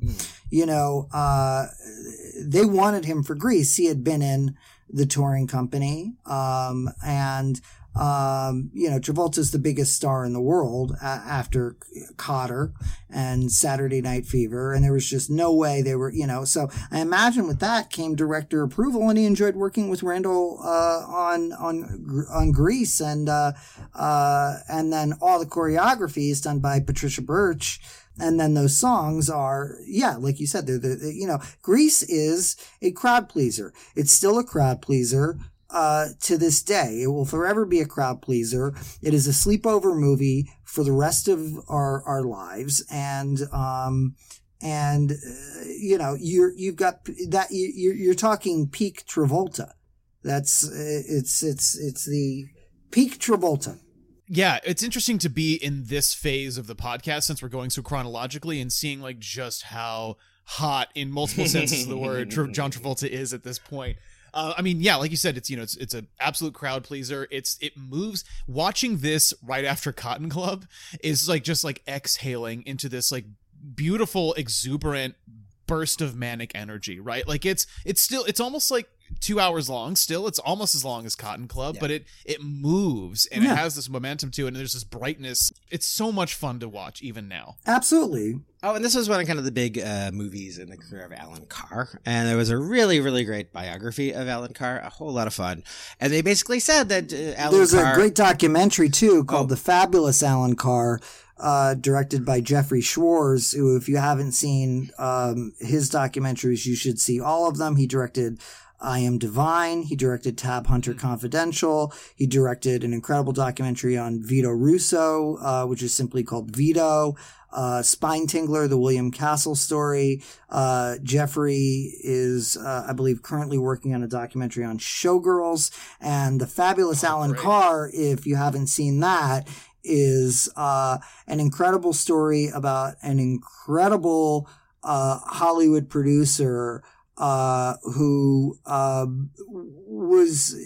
They wanted him for Grease. He had been in the touring company, and Travolta's the biggest star in the world after Cotter and Saturday Night Fever, and there was just no way they were, so I imagine with that came director approval, and he enjoyed working with Randall on Grease, and then all the choreography is done by Patricia Birch. And then those songs are, like you said, Grease is a crowd pleaser. It's still a crowd pleaser. To this day, it will forever be a crowd pleaser. It is a sleepover movie for the rest of our lives, and you've got that. You're talking peak Travolta. It's the peak Travolta. Yeah, it's interesting to be in this phase of the podcast since we're going so chronologically and seeing like just how hot in multiple senses of the word John Travolta is at this point. Like you said, it's an absolute crowd pleaser. It moves. Watching this right after Cotton Club is just exhaling into this like beautiful, exuberant burst of manic energy, right? Like it's almost like 2 hours long still. It's almost as long as Cotton Club, but it moves and it has this momentum to it, and there's this brightness. It's so much fun to watch even now. Absolutely. Oh, and this was one of kind of the big movies in the career of Alan Carr. And there was a really, really great biography of Alan Carr, a whole lot of fun. And they basically said that Alan Carr... There's a great documentary, too, called The Fabulous Alan Carr, directed by Jeffrey Schwartz, who, if you haven't seen his documentaries, you should see all of them. He directed I Am Divine. He directed Tab Hunter Confidential. He directed an incredible documentary on Vito Russo, which is simply called Vito. Spine Tingler, the William Castle story. Jeffrey is, I believe, currently working on a documentary on Showgirls. And The Fabulous Alan Carr, if you haven't seen that, is an incredible story about an incredible Hollywood producer who was,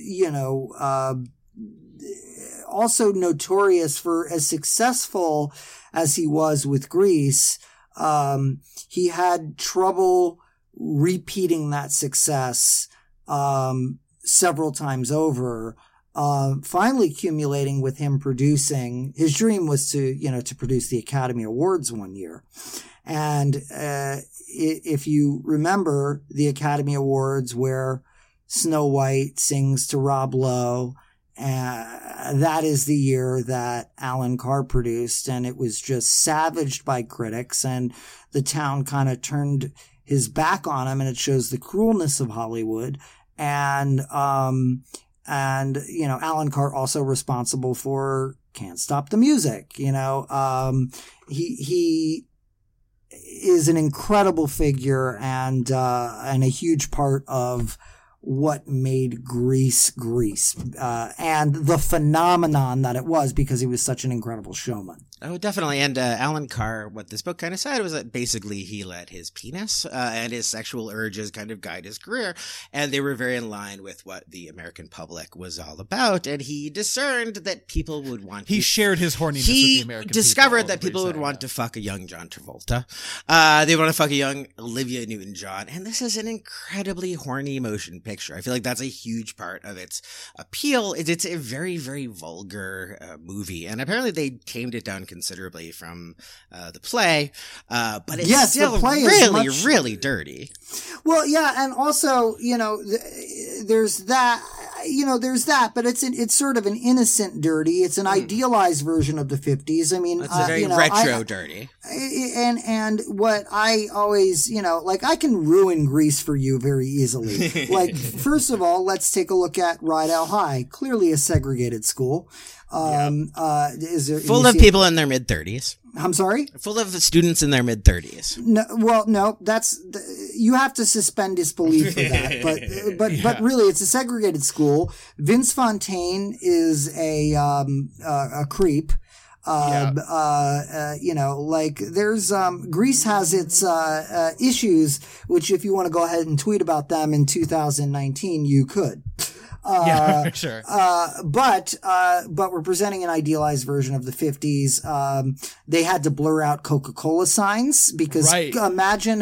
also notorious for as successful as he was with Grease. He had trouble repeating that success several times over, finally accumulating with him producing. His dream was to produce the Academy Awards one year. And if you remember the Academy Awards where Snow White sings to Rob Lowe, that is the year that Alan Carr produced, and it was just savaged by critics, and the town kind of turned his back on him, and it shows the cruelness of Hollywood. And Alan Carr also responsible for Can't Stop the Music. He is an incredible figure and a huge part of what made Grease, and the phenomenon that it was, because he was such an incredible showman. Oh, definitely. And Alan Carr, what this book kind of said was that basically he let his penis and his sexual urges kind of guide his career, and they were very in line with what the American public was all about. And he discerned that people would want. He shared his horniness with the American people. He discovered that people would want to fuck a young John Travolta. They want to fuck a young Olivia Newton-John, and this is an incredibly horny motion picture. I feel like that's a huge part of its appeal. It's a very, very vulgar movie, and apparently they tamed it down considerably from the play, but it's still the play really, really dirty. Well, yeah, and also, there's that. There's that, but it's sort of an innocent dirty. It's an idealized version of the 50s. I mean, it's a very retro dirty. And what I always, I can ruin Grease for you very easily. First of all, let's take a look at Rydell High, clearly a segregated school. Full of people in their mid-30s. I'm sorry? Full of students in their mid-30s. No, you have to suspend disbelief for that. But really, it's a segregated school. Vince Fontaine is a creep. There's Grease has its issues, which if you want to go ahead and tweet about them in 2019, you could. For sure. But we're presenting an idealized version of the 50s. They had to blur out Coca-Cola signs because imagine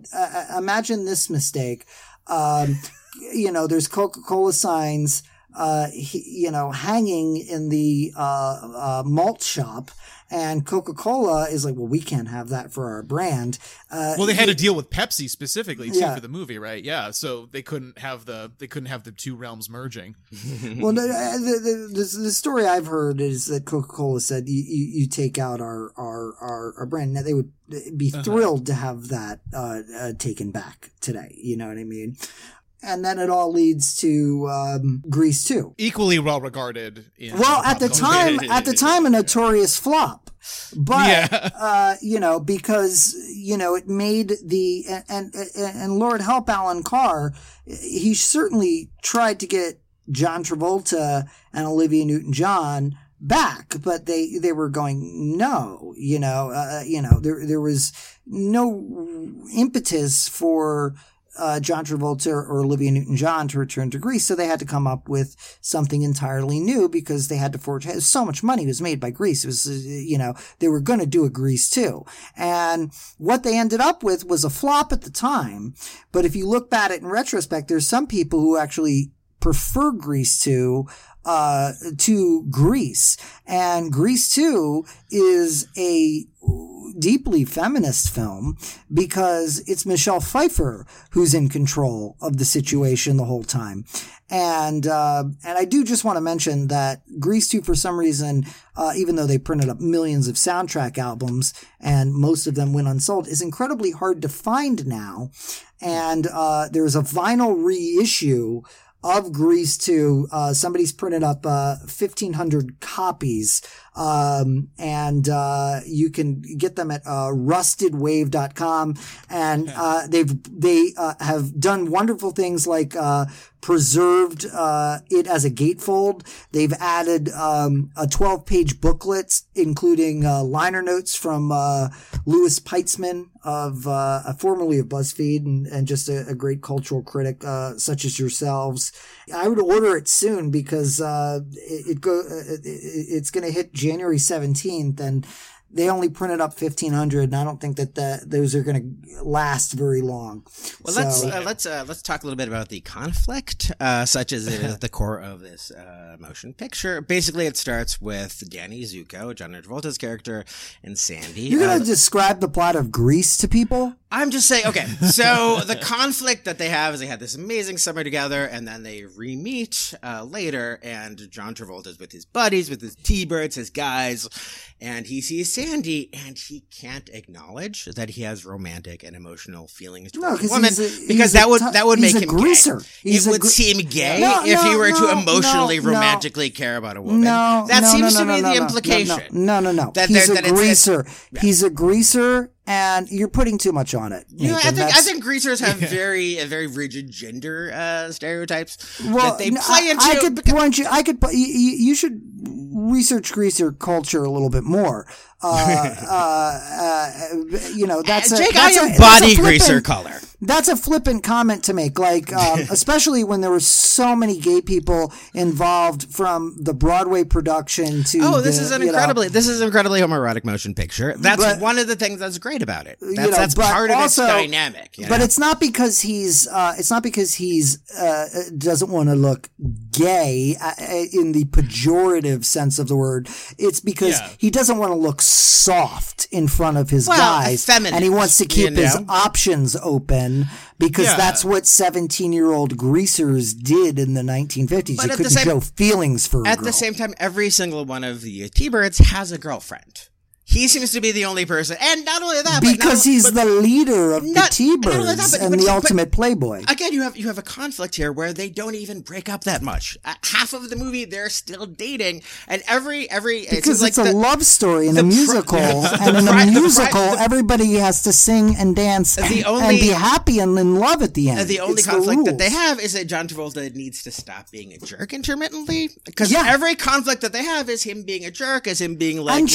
this mistake. There's Coca-Cola signs, hanging in the, malt shop. And Coca-Cola is like, well, we can't have that for our brand. They had to deal with Pepsi specifically too for the movie, right? Yeah, so they couldn't have the two realms merging. Well, the story I've heard is that Coca-Cola said, "You take out our brand." Now they would be thrilled to have that taken back today. You know what I mean? And then it all leads to Grease 2. Equally well regarded. At the time, a notorious flop. But because it made and Lord help Alan Carr, he certainly tried to get John Travolta and Olivia Newton-John back, but they were going no. There was no impetus for John Travolta or Olivia Newton-John to return to Grease, so they had to come up with something entirely new because they had to forge. So much money was made by Grease. It was, they were going to do a Grease 2. And what they ended up with was a flop at the time. But if you look back at it in retrospect, there's some people who actually prefer Grease 2 to Grease. And Grease 2 is a deeply feminist film because it's Michelle Pfeiffer who's in control of the situation the whole time. And I do just want to mention that Grease 2, for some reason, even though they printed up millions of soundtrack albums and most of them went unsold, is incredibly hard to find now. And there's a vinyl reissue of Grease 2. Somebody's printed up 1,500 copies, and you can get them at rustedwave.com. And they have done wonderful things like preserved it as a gatefold. They've added a 12-page booklet, including liner notes from Louis Peitzman, formerly of BuzzFeed, and just a great cultural critic such as yourselves. I would order it soon because it's going to hit January 17th, and they only printed up 1,500, and I don't think that those are going to last very long. Well, let's talk a little bit about the conflict, such as it is at the core of this motion picture. Basically, it starts with Danny Zuko, John Travolta's character, and Sandy. You're going to describe the plot of Grease to people? I'm just saying, okay, so the conflict that they have is they had this amazing summer together, and then they re-meet later, and John Travolta's with his buddies, with his T-Birds, his guys, and he sees Sandy, and he can't acknowledge that he has romantic and emotional feelings towards a woman, because that would make him greaser. Gay. It would seem gay if he were to emotionally, romantically care about a woman. That seems to be the implication. No. He's a greaser. He's a greaser. And you're putting too much on it. Nathan. I think greasers have very rigid gender stereotypes that they play into. You should research greaser culture a little bit more. That's Jake, I am body greaser color. That's a flippant comment to make, especially when there were so many gay people involved from the Broadway production to. This is an incredibly homoerotic motion picture. That's one of the things that's great about it. That's part of its dynamic. But it's not because he's doesn't want to look gay in the pejorative sense of the word. It's because he doesn't want to look soft in front of his guys, effeminate, and he wants to keep his options open. Because that's what 17-year-old greasers did in the 1950s. But you couldn't show feelings for a girl. At the same time, every single one of the T-Birds has a girlfriend. He seems to be the only person, and not only that, because he's the leader of the T-Birds and the ultimate playboy. Again, you have a conflict here where they don't even break up that much. Half of the movie, they're still dating, and every because it's a love story in a musical, and in a musical, everybody has to sing and dance and be happy and in love at the end. The only conflict that they have is that John Travolta needs to stop being a jerk intermittently, because every conflict that they have is him being a jerk, is him being like,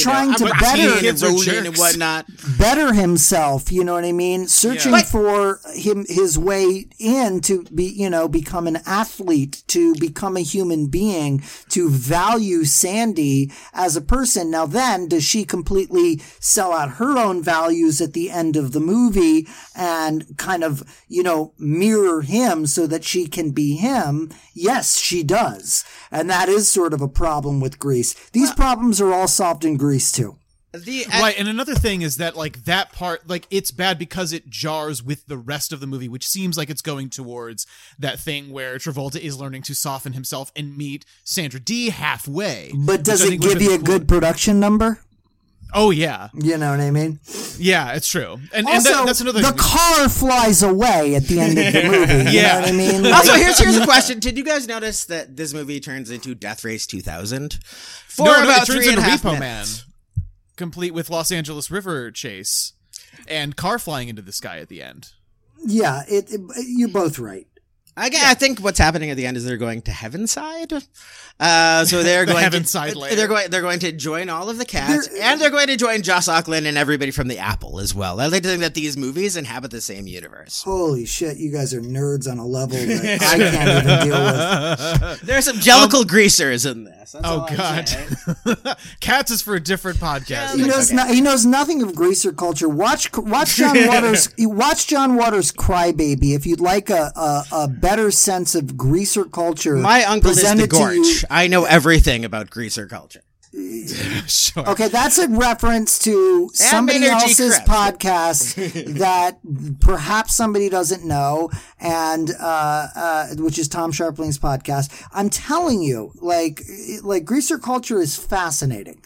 and whatnot. Better himself, you know what I mean? Searching for his way in to become an athlete, to become a human being, to value Sandy as a person. Now then, does she completely sell out her own values at the end of the movie and kind of, mirror him so that she can be him? Yes, she does. And that is sort of a problem with Grease. These problems are all solved in Grease too. Right, and another thing is that that part, it's bad because it jars with the rest of the movie, which seems like it's going towards that thing where Travolta is learning to soften himself and meet Sandra Dee halfway. But does it give you a good production number? Oh yeah, you know what I mean. Yeah, it's true. And also, that's another. The car flies away at the end of the movie. You know what I mean. Also, here's a question: did you guys notice that this movie turns into Death Race 2000 for about 3.5 Repo minutes? Man, complete with Los Angeles River chase and car flying into the sky at the end. Yeah, you're both right. I think what's happening at the end is they're going to Heavenside. So they're going Heavenside they're going to join all of the cats, and they're going to join Joss Auckland and everybody from the Apple as well. I like to think that these movies inhabit the same universe. Holy shit, you guys are nerds on a level that I can't even deal with. There's some jellicle greasers in this. That's oh God, Cats is for a different podcast. He knows nothing of greaser culture. Watch John Waters. Watch John Waters' Crybaby if you'd like a better sense of greaser culture. My uncle is the Gorge. I know everything about greaser culture. Sure. Okay, that's a reference to somebody else's podcast that perhaps somebody doesn't know, and which is Tom Sharpling's podcast. I'm telling you, like greaser culture is fascinating.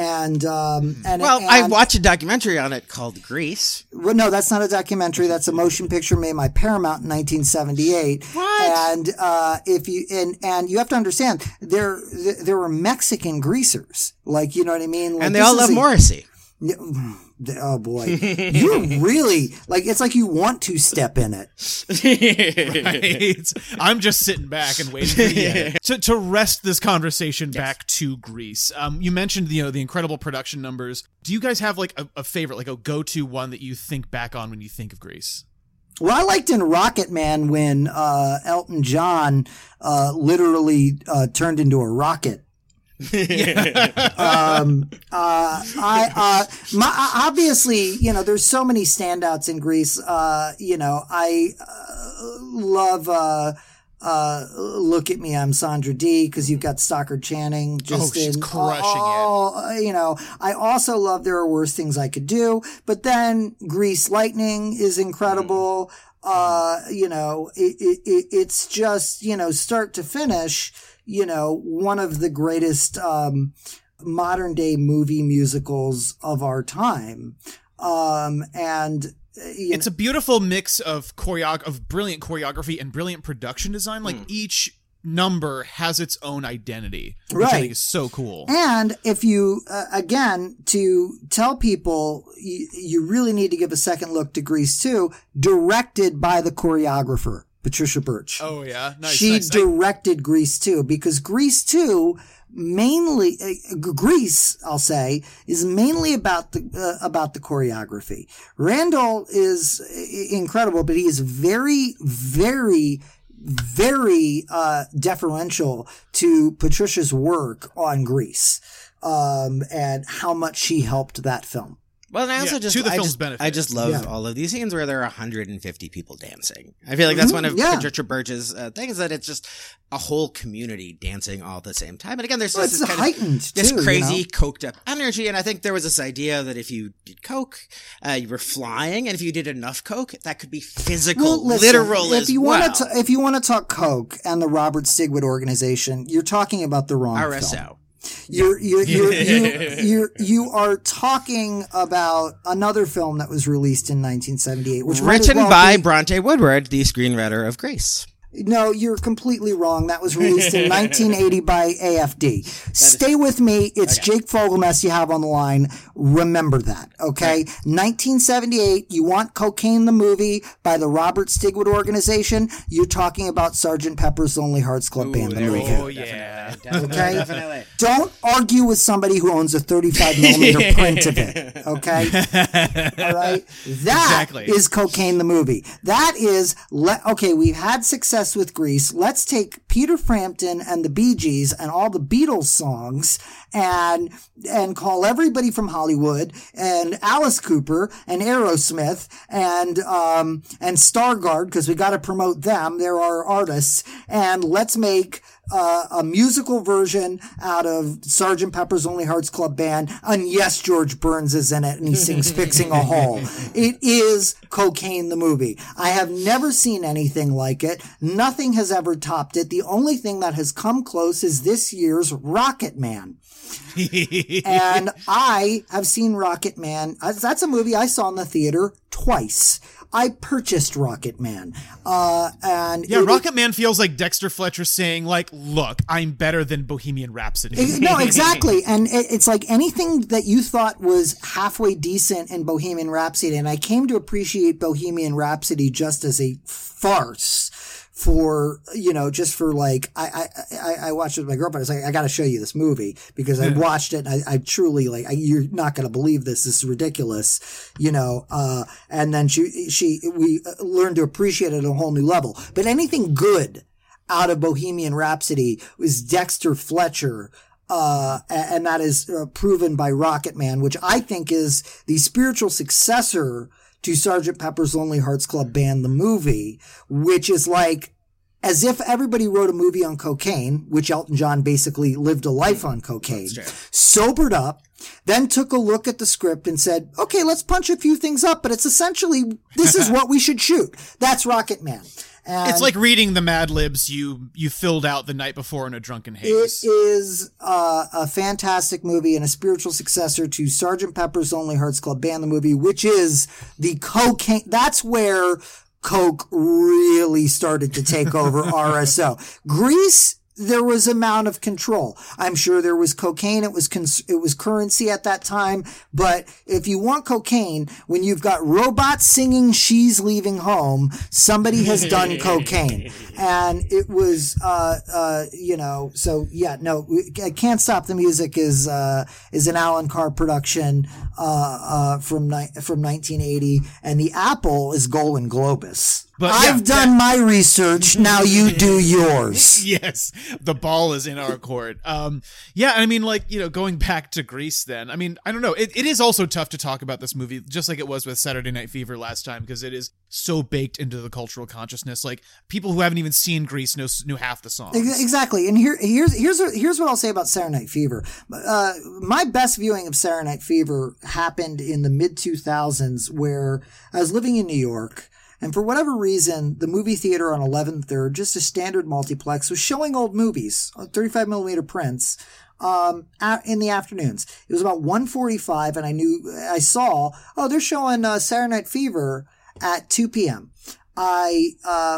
I watched a documentary on it called Grease. Well, no, that's not a documentary. That's a motion picture made by Paramount in 1978. What? And you have to understand there were Mexican greasers, you know what I mean? And they all love Morrissey. Oh boy, you really it's like you want to step in it. Right. I'm just sitting back and waiting for the end. To rest this conversation back to Grease. You mentioned the incredible production numbers. Do you guys have a favorite, a go-to one that you think back on when you think of Grease? Well, I liked in Rocket Man when Elton John literally turned into a rocket. Obviously, you know, there's so many standouts in Grease. You know, I love Look at Me, I'm Sandra Dee, because you've got Stockard Channing just she's in crushing it. You know, I also love There Are Worse Things I Could Do, but then Grease Lightning is incredible. You know, it's just, you know, start to finish, you know, one of the greatest modern day movie musicals of our time. And it's a beautiful mix of brilliant choreography and brilliant production design. Like each number has its own identity, which I think is so cool. And if you, again, to tell people, you really need to give a second look to Grease 2, directed by the choreographer, Patricia Birch. Oh, yeah? Nice. She directed Grease 2, because Grease 2 mainly, Grease, I'll say, is mainly about the choreography. Randall is incredible, but he is very, very, very deferential to Patricia's work on Grease, and how much she helped that film. Well, and I also I just love all of these scenes where there are 150 people dancing. I feel like that's one of Patricia Birch's things, that it's just a whole community dancing all at the same time. And again, there's this crazy coked up energy. And I think there was this idea that if you did coke, you were flying, and if you did enough coke, that could be physical, literal as well. If you want to talk coke and the Robert Stigwood organization, you're talking about the wrong RSO. film. You are talking about another film that was released in 1978, which written by Bronte Woodward, the screenwriter of Grease. No, you're completely wrong. That was released in 1980 by AFD. Stay with me. It's Jake Fogelnest you have on the line. Remember that, okay? 1978, you want Cocaine the Movie by the Robert Stigwood organization. You're talking about Sgt. Pepper's Lonely Hearts Club Band the movie. Oh, yeah. Okay? Definitely. Don't argue with somebody who owns a 35 millimeter print of it, okay? All right? That is Cocaine the Movie. That is, okay, we've had success with Grease. Let's take Peter Frampton and the Bee Gees and all the Beatles songs and call everybody from Hollywood and Alice Cooper and Aerosmith and Stargard, because we got to promote them. They're our artists. And let's make a musical version out of Sgt. Pepper's Lonely Hearts Club Band. And yes, George Burns is in it and he sings Fixing a Hole. It is Cocaine the Movie. I have never seen anything like it. Nothing has ever topped it. The only thing that has come close is this year's Rocket Man. And I have seen Rocket Man. That's a movie I saw in the theater twice. I purchased Rocket Man. Rocket Man feels like Dexter Fletcher saying, like, look, I'm better than Bohemian Rhapsody. No, exactly. And it's like anything that you thought was halfway decent in Bohemian Rhapsody, and I came to appreciate Bohemian Rhapsody just as a farce. For, you know, just for like, I watched it with my girlfriend. I was like, I got to show you this movie because I watched it and I truly like, you're not going to believe this. This is ridiculous, you know, and then we learned to appreciate it at a whole new level. But anything good out of Bohemian Rhapsody was Dexter Fletcher. And that is proven by Rocket Man, which I think is the spiritual successor to Sgt. Pepper's Lonely Hearts Club Band, the movie, which is like as if everybody wrote a movie on cocaine, which Elton John basically lived a life on cocaine, sobered up, then took a look at the script and said, okay, let's punch a few things up, but it's essentially, this is what we should shoot. That's Rocket Man. And it's like reading the Mad Libs you filled out the night before in a drunken haze. It is a fantastic movie and a spiritual successor to Sgt. Pepper's Lonely Hearts Club Band, the movie, which is the cocaine. That's where Coke really started to take over RSO. Grease, there was amount of control. I'm sure there was cocaine. It was currency at that time. But if you want cocaine, when you've got robots singing "She's Leaving Home," somebody has done cocaine. And it was, so yeah, no, Can't Stop the Music is an Alan Carr production, from 1980. And the apple is Golan Globus. But I've done my research. Now you do yours. Yes, the ball is in our court. Yeah, I mean, like, you know, going back to Grease then, I mean, I don't know. It is also tough to talk about this movie, just like it was with Saturday Night Fever last time, because it is so baked into the cultural consciousness. Like, people who haven't even seen Grease knew half the songs. Exactly. And here's what I'll say about Saturday Night Fever. My best viewing of Saturday Night Fever happened in the mid-2000s, where I was living in New York. And for whatever reason, the movie theater on 11th Third, just a standard multiplex, was showing old movies, 35 millimeter prints, in the afternoons. It was about 1:45, and I saw, they're showing Saturday Night Fever at 2 p.m. I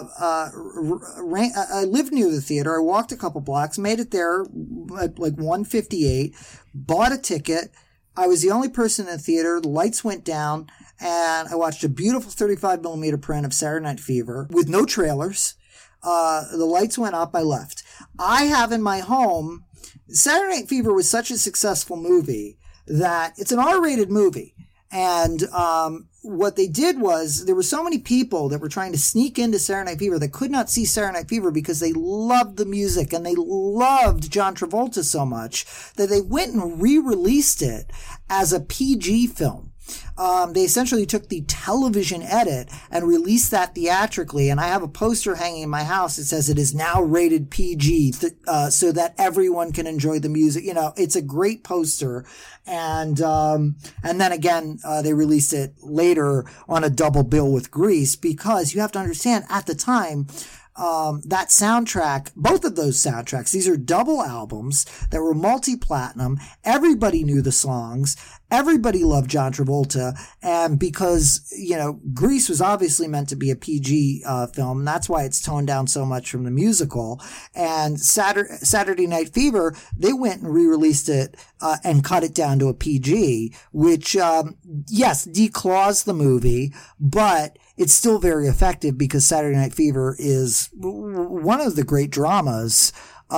lived near the theater. I walked a couple blocks, made it there at like 1:58, bought a ticket. I was the only person in the theater. The lights went down, and I watched a beautiful 35 millimeter print of Saturday Night Fever with no trailers. The lights went up. I left. I have in my home, Saturday Night Fever was such a successful movie that it's an R-rated movie. And what they did was, there were so many people that were trying to sneak into Saturday Night Fever that could not see Saturday Night Fever because they loved the music and they loved John Travolta so much that they went and re-released it as a PG film. They essentially took the television edit and released that theatrically. And I have a poster hanging in my house that says it is now rated PG, so that everyone can enjoy the music. You know, it's a great poster. And then again, they released it later on a double bill with Grease, because you have to understand, at the time, that soundtrack, both of those soundtracks, these are double albums that were multi-platinum. Everybody knew the songs. Everybody loved John Travolta. And because, you know, Grease was obviously meant to be a PG film, that's why it's toned down so much from the musical. And Saturday Night Fever, they went and re-released it and cut it down to a PG, which, yes, declaws the movie, but it's still very effective, because Saturday Night Fever is one of the great dramas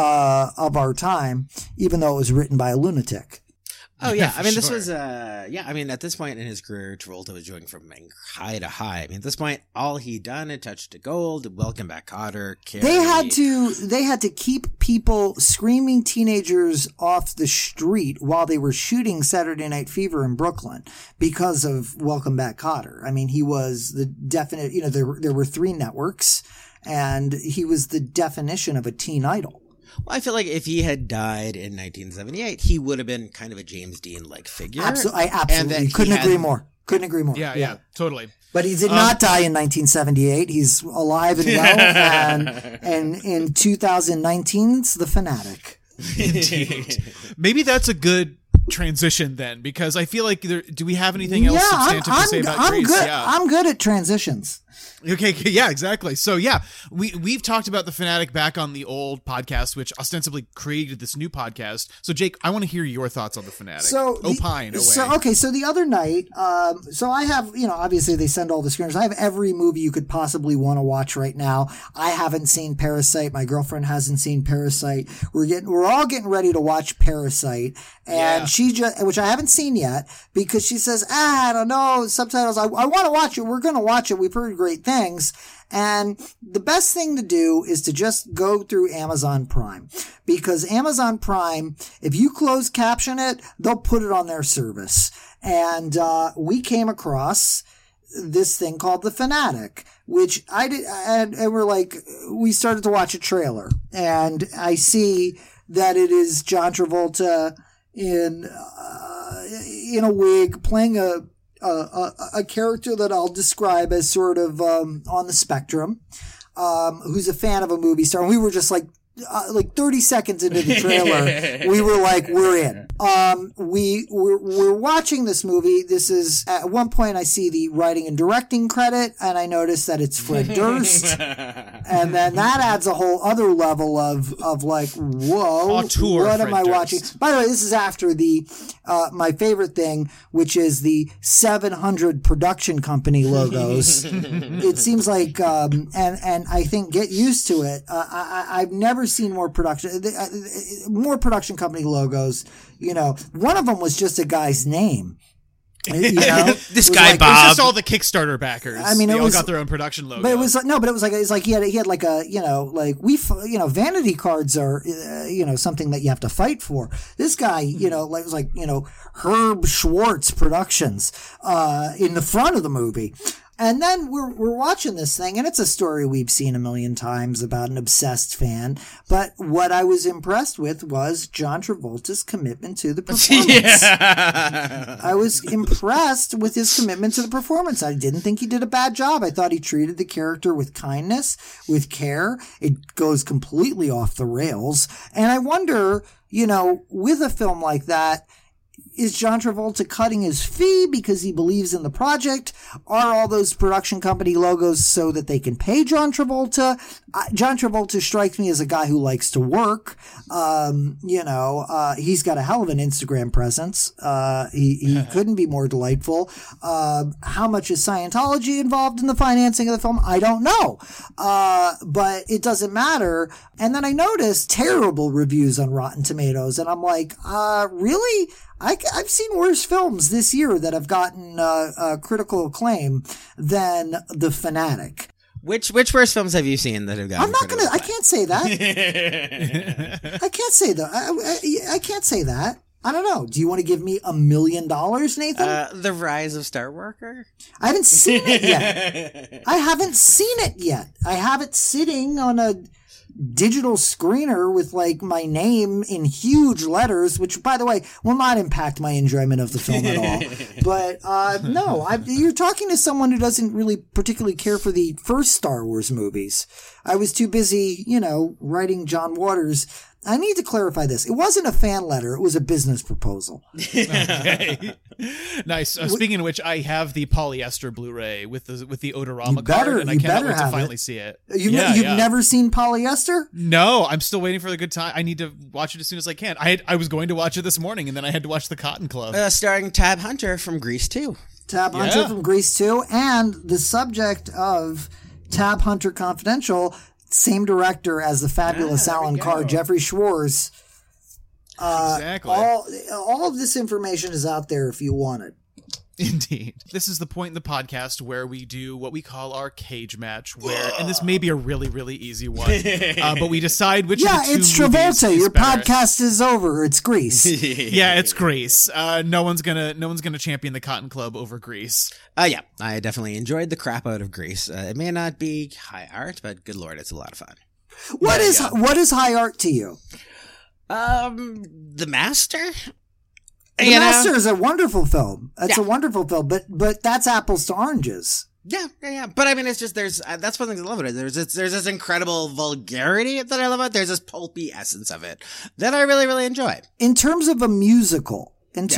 of our time, even though it was written by a lunatic. Oh, yeah. I mean, this was, I mean, at this point in his career, Travolta was going from high to high. I mean, at this point, all he'd done had touched to gold, Welcome Back, Kotter, Carrie. They had to keep people, screaming teenagers, off the street while they were shooting Saturday Night Fever in Brooklyn because of Welcome Back, Kotter. I mean, he was the definite, you know, there were 3 networks, and he was the definition of a teen idol. Well, I feel like if he had died in 1978, he would have been kind of a James Dean-like figure. Absolutely. I absolutely couldn't agree more. Yeah, totally. But he did not die in 1978. He's alive and well. and in 2019's The Fanatic. Indeed. Maybe that's a good transition then, because I feel like do we have anything else substantive to say about Grease? I'm good at transitions. Okay, yeah, exactly. So yeah, we've talked about The Fanatic back on the old podcast, which ostensibly created this new podcast. So Jake, I want to hear your thoughts on The Fanatic. So opine away. So the other night, so I have, you know, obviously they send all the screeners. I have every movie you could possibly want to watch right now. I haven't seen Parasite. My girlfriend hasn't seen Parasite. We're all getting ready to watch Parasite, and which I haven't seen yet, because she says, I don't know, subtitles. I want to watch it. We're going to watch it. We've heard great things. And the best thing to do is to just go through Amazon Prime, because Amazon Prime, if you closed caption it, they'll put it on their service. And we came across this thing called The Fanatic, which I did, and we're like, we started to watch a trailer, and I see that it is John Travolta in a wig playing a character that I'll describe as sort of on the spectrum, who's a fan of a movie star. And we were just like 30 seconds into the trailer, we were like, we're in. We're watching this movie. This is, at one point I see the writing and directing credit, and I notice that it's Fred Durst. And then that adds a whole other level of like, whoa, Auteur what Fred am I Durst. watching? By the way, this is after the, my favorite thing, which is the 700 production company logos. It seems like, and I think, get used to it. I've never seen more production company logos. You know, one of them was just a guy's name. You know? This guy like, Bob. It was just all the Kickstarter backers. I mean, they it all was, got their own production logo. but it was like he had like a, you know, like vanity cards are, you know, something that you have to fight for. This guy, you know, like was like, you know, Herb Schwartz Productions, in the front of the movie. And then we're watching this thing, and it's a story we've seen a million times about an obsessed fan. But what I was impressed with was John Travolta's commitment to the performance. I was impressed with his commitment to the performance. I didn't think he did a bad job. I thought he treated the character with kindness, with care. It goes completely off the rails. And I wonder, you know, with a film like that, is John Travolta cutting his fee because he believes in the project? Are all those production company logos so that they can pay John Travolta? John Travolta strikes me as a guy who likes to work. You know, he's got a hell of an Instagram presence. He couldn't be more delightful. How much is Scientology involved in the financing of the film? I don't know. But it doesn't matter. And then I noticed terrible reviews on Rotten Tomatoes, and I'm like, really? I've seen worse films this year that have gotten critical acclaim than The Fanatic. Which worst films have you seen that have gotten? I'm not gonna. I can't say that. I can't say that. I can't say that. I don't know. Do you want to give me $1 million, Nathan? The Rise of Star Walker? I haven't seen it yet. I have it sitting on a digital screener with like my name in huge letters, which by the way will not impact my enjoyment of the film at all. But no, you're talking to someone who doesn't really particularly care for the first Star Wars movies. I was too busy, you know, writing John Waters. I need to clarify this. It wasn't a fan letter. It was a business proposal. Okay. Nice. Speaking of which, I have the polyester Blu-ray with the Odorama card, and I cannot wait to finally see it. You've never seen polyester? No, I'm still waiting for the good time. I need to watch it as soon as I can. I was going to watch it this morning, and then I had to watch The Cotton Club. Starring Tab Hunter from Grease 2. Tab Hunter from Grease 2, and the subject of Tab Hunter Confidential, same director as the fabulous Alan Carr, Jeffrey Schwartz. Exactly. All of this information is out there if you want it. Indeed. This is the point in the podcast where we do what we call our cage match, and this may be a really, really easy one, but we decide which of the two it's movies Travolta. is Your better. podcast is over. It's Grease. Yeah, it's Grease. No one's gonna champion the Cotton Club over Grease. Yeah, I definitely enjoyed the crap out of Grease. It may not be high art, but good lord, it's a lot of fun. What is high art to you? The Master. The Master is a wonderful film. It's a wonderful film, but that's apples to oranges. Yeah. But I mean, it's just that's one thing I love about it. There's this incredible vulgarity that I love about it. There's this pulpy essence of it that I really, really enjoy. In terms of a musical,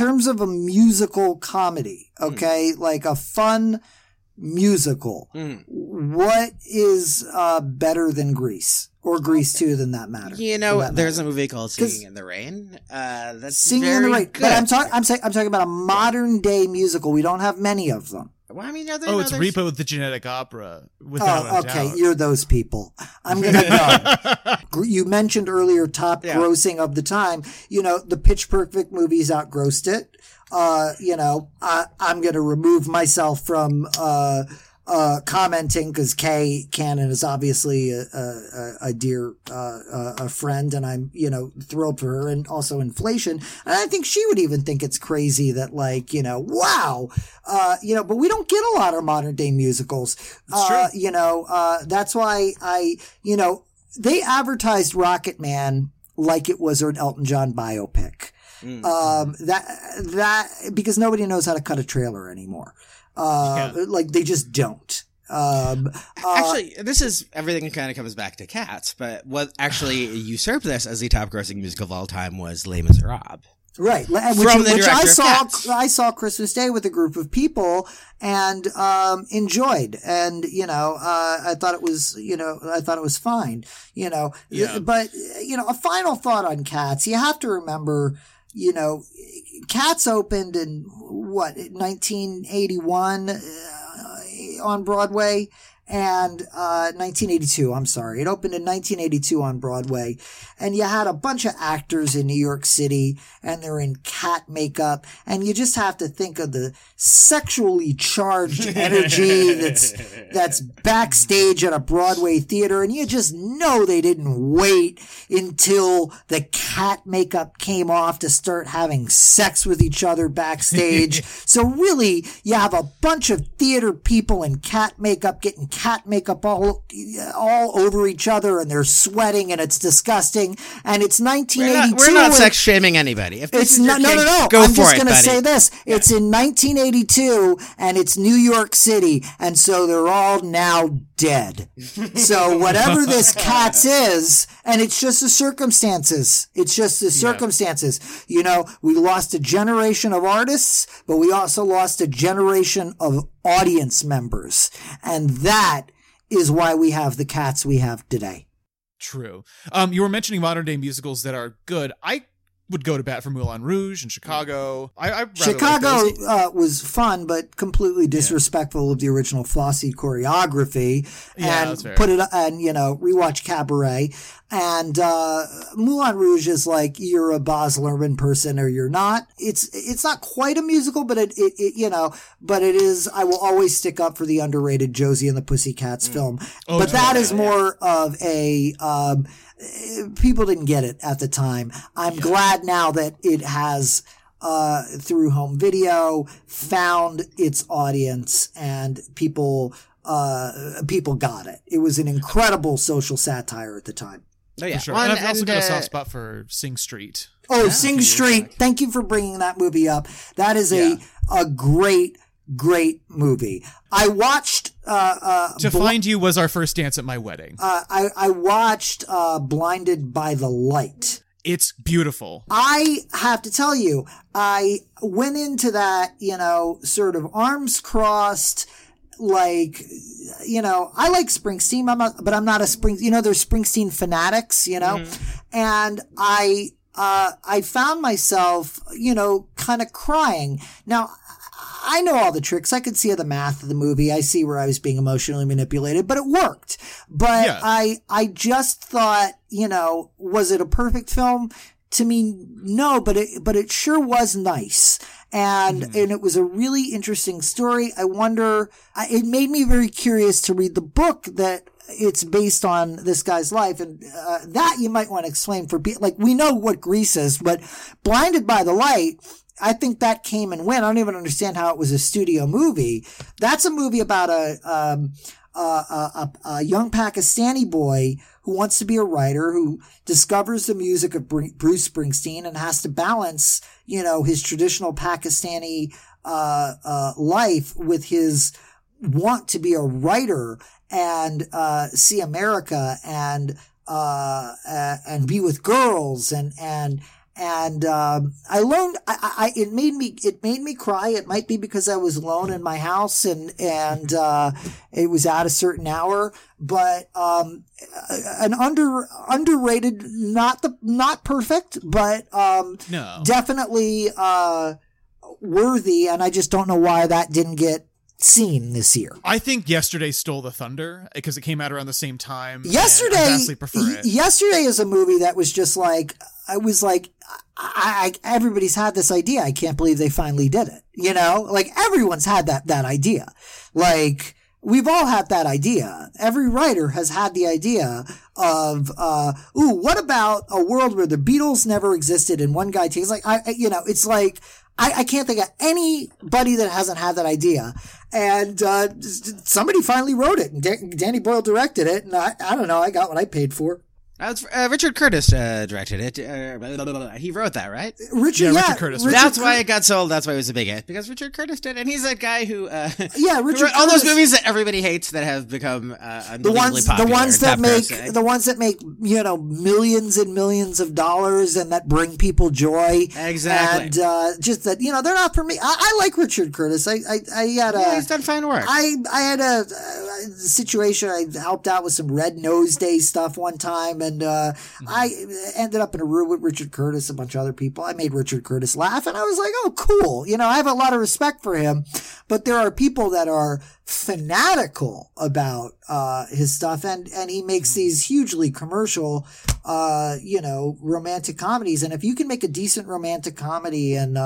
comedy, okay, like a fun musical, what is better than Grease? Or Grease 2 than that matter. You know, there's a movie called Singing in the Rain. That's Singing in the Rain. Good. But I'm talking about a modern day musical. We don't have many of them. Well, I mean, it's Repo the Genetic Opera. Without a doubt. You're those people. I'm gonna go. You mentioned earlier top grossing of the time. You know, the Pitch Perfect movies outgrossed it. You know, I'm gonna remove myself from commenting because Kay Cannon is obviously a dear a friend, and I'm, you know, thrilled for her, and also inflation. And I think she would even think it's crazy that, like, you know, wow, you know, but we don't get a lot of modern day musicals. You know, that's why you know, they advertised Rocket Man like it was an Elton John biopic. That because nobody knows how to cut a trailer anymore. Like they just don't. Actually, this is everything kind of comes back to Cats, but what actually usurped this as the top grossing musical of all time was Les Miserables. Right. Which I saw Christmas Day with a group of people and enjoyed. And, you know, I thought it was fine, you know. Yeah. But, you know, a final thought on Cats. You have to remember, you know, Cats opened in 1981 on Broadway, and 1982, I'm sorry. It opened in 1982 on Broadway, and you had a bunch of actors in New York City, and they're in cat makeup, and you just have to think of the sexually charged energy that's backstage at a Broadway theater, and you just know they didn't wait until the cat makeup came off to start having sex with each other backstage. So really, you have a bunch of theater people in cat makeup getting cat makeup all over each other, and they're sweating, and it's disgusting. And it's 1982. We're not sex shaming anybody. If this it's is your no, kink, no, no. Go I'm for just it, going to buddy. say this. Yeah. It's in 1982, and it's New York City, and so they're all now dead. So whatever this Cats is, and it's just the circumstances. It's just the circumstances. You know, we lost a generation of artists, but we also lost a generation of audience members. And that is why we have the Cats we have today. True. You were mentioning modern day musicals that are good. I would go to bat for Moulin Rouge and Chicago. Chicago was fun, but completely disrespectful of the original Fosse choreography. And put it, and rewatch Cabaret. And Moulin Rouge is like, you're a Baz Luhrmann person or you're not. It's not quite a musical, but but it is. I will always stick up for the underrated Josie and the Pussycats film. Oh, but that is more of a people didn't get it at the time. I'm glad now that it has, through home video, found its audience, and people got it. It was an incredible social satire at the time. Oh, yeah. For sure. And I've also got a soft spot for Sing Street. Oh, Sing Street. Thank you for bringing that movie up. That is a great movie. I watched To Find You was our first dance at my wedding. I watched Blinded by the Light. It's beautiful. I have to tell you, I went into that, sort of arms crossed, like, I like Springsteen, but I'm not a Springsteen, there's Springsteen fanatics, and I found myself, kind of crying. Now, I know all the tricks. I could see the math of the movie. I see where I was being emotionally manipulated, but it worked. But I just thought, was it a perfect film? To me, no, but it sure was nice. And it was a really interesting story. I wonder, it made me very curious to read the book that it's based on this guy's life. And that you might want to explain for people. Like, we know what Grease is, but Blinded by the Light, I think that came and went. I don't even understand how it was a studio movie. That's a movie about a young Pakistani boy who wants to be a writer, who discovers the music of Bruce Springsteen and has to balance, his traditional Pakistani life with his want to be a writer and see America and be with girls and I learned, it made me cry. It might be because I was alone in my house and it was at a certain hour, but, an underrated, not perfect, but, no, definitely, worthy. And I just don't know why that didn't get seen this year. I think Yesterday stole the thunder because it came out around the same time. Yesterday, I vastly prefer it. Yesterday is a movie that was just like, I was like, everybody's had this idea. I can't believe they finally did it. Like everyone's had that idea. Like we've all had that idea. Every writer has had the idea of, what about a world where the Beatles never existed and one guy takes it's like, I can't think of anybody that hasn't had that idea. And, somebody finally wrote it and Danny Boyle directed it. And I don't know. I got what I paid for. Richard Curtis directed it. He wrote that, right? Richard Curtis. That's why it got sold. That's why it was a big hit, because Richard Curtis did, and he's that guy who Richard who all those movies that everybody hates that have become unbelievably popular. The ones that make millions and millions of dollars and that bring people joy. Exactly. And just that they're not for me. I like Richard Curtis. I had he's done fine work. I had a situation. I helped out with some Red Nose Day stuff one time. And I ended up in a room with Richard Curtis, a bunch of other people. I made Richard Curtis laugh, and I was like, oh, cool. You know, I have a lot of respect for him. But there are people that are fanatical about his stuff, and he makes these hugely commercial, romantic comedies. And if you can make a decent romantic comedy in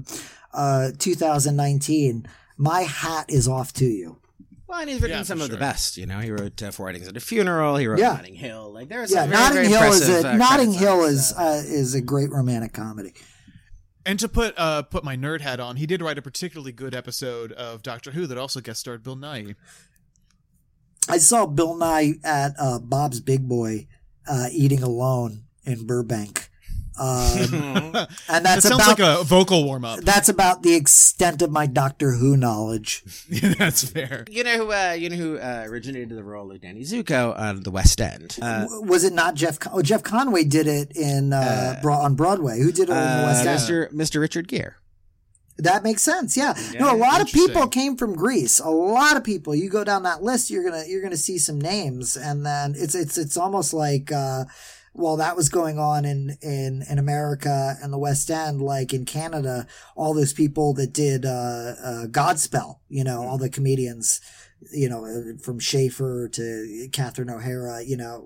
2019, my hat is off to you. Well, and he's written some of the best. You know, he wrote Four Weddings at a Funeral. He wrote Notting Hill. Like there are some very impressive. Notting Hill is a great romantic comedy. And to put my nerd hat on, he did write a particularly good episode of Doctor Who that also guest starred Bill Nighy. I saw Bill Nighy at Bob's Big Boy eating alone in Burbank. And that sounds like a vocal warm up. That's about the extent of my Doctor Who knowledge. Yeah, that's fair. You know who originated the role of Danny Zuko on the West End? Was it not Jeff? Jeff Conway did it on Broadway. Who did it in the West End? Mr. Richard Gere. That makes sense. Yeah. No, a lot of people came from Greece. A lot of people. You go down that list, you're gonna see some names, and then it's almost like. Well, that was going on in America and the West End, like in Canada, all those people that did Godspell, all the comedians, from Schaefer to Catherine O'Hara,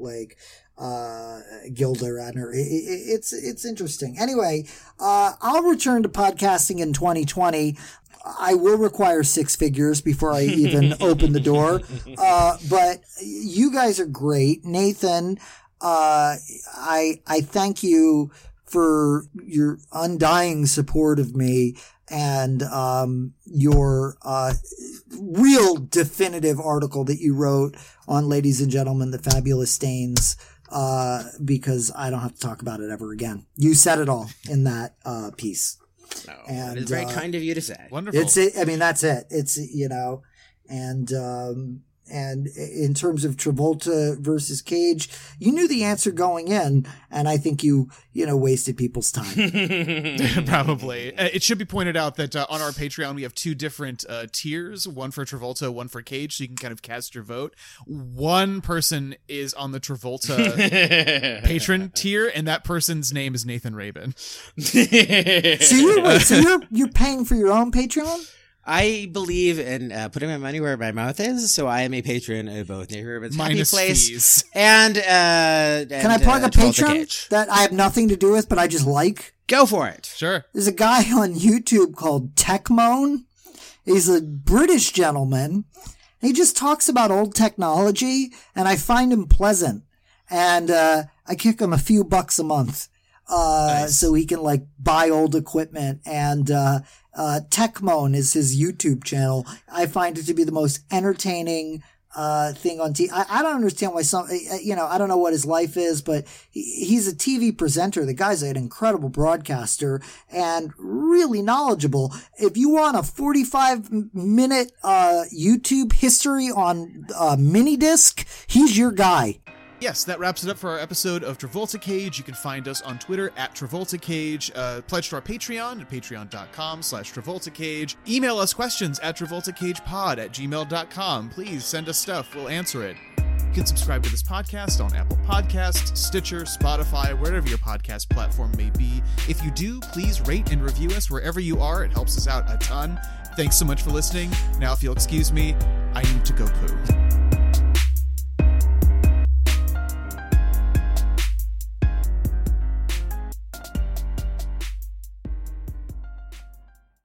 Gilda Radner. It's interesting. Anyway, I'll return to podcasting in 2020. I will require 6 figures before I even open the door. But you guys are great. Nathan, I thank you for your undying support of me and your real definitive article that you wrote on Ladies and Gentlemen, the Fabulous Stains, because I don't have to talk about it ever again. You said it all in that piece. No, and it's very kind of you to say. Wonderful. That's it. It's, and in terms of Travolta versus Cage, you knew the answer going in, and I think you wasted people's time. Probably. It should be pointed out that on our Patreon we have 2 different tiers, one for Travolta, one for Cage, so you can kind of cast your vote. One person is on the Travolta patron tier, and that person's name is Nathan Rabin. So you're paying for your own Patreon? I believe in putting my money where my mouth is, so I am a patron of both Nate Rubin's Happy Place fees. and Can I plug a Patreon that I have nothing to do with, but I just like? Go for it. Sure. There's a guy on YouTube called Techmoan. He's a British gentleman. He just talks about old technology, and I find him pleasant. And I kick him a few bucks a month so he can buy old equipment. And Techmoan is his YouTube channel. I find it to be the most entertaining thing on TV. I don't understand why I don't know what his life is, but he's a TV presenter. The guy's an incredible broadcaster and really knowledgeable. If you want a 45-minute YouTube history on mini disc, he's your guy. Yes, that wraps it up for our episode of Travolta Cage. You can find us on Twitter at Travolta Cage. Pledge to our Patreon at patreon.com/TravoltaCage. Email us questions at TravoltaCagePod@gmail.com. Please send us stuff. We'll answer it. You can subscribe to this podcast on Apple Podcasts, Stitcher, Spotify, wherever your podcast platform may be. If you do, please rate and review us wherever you are. It helps us out a ton. Thanks so much for listening. Now, if you'll excuse me, I need to go poo.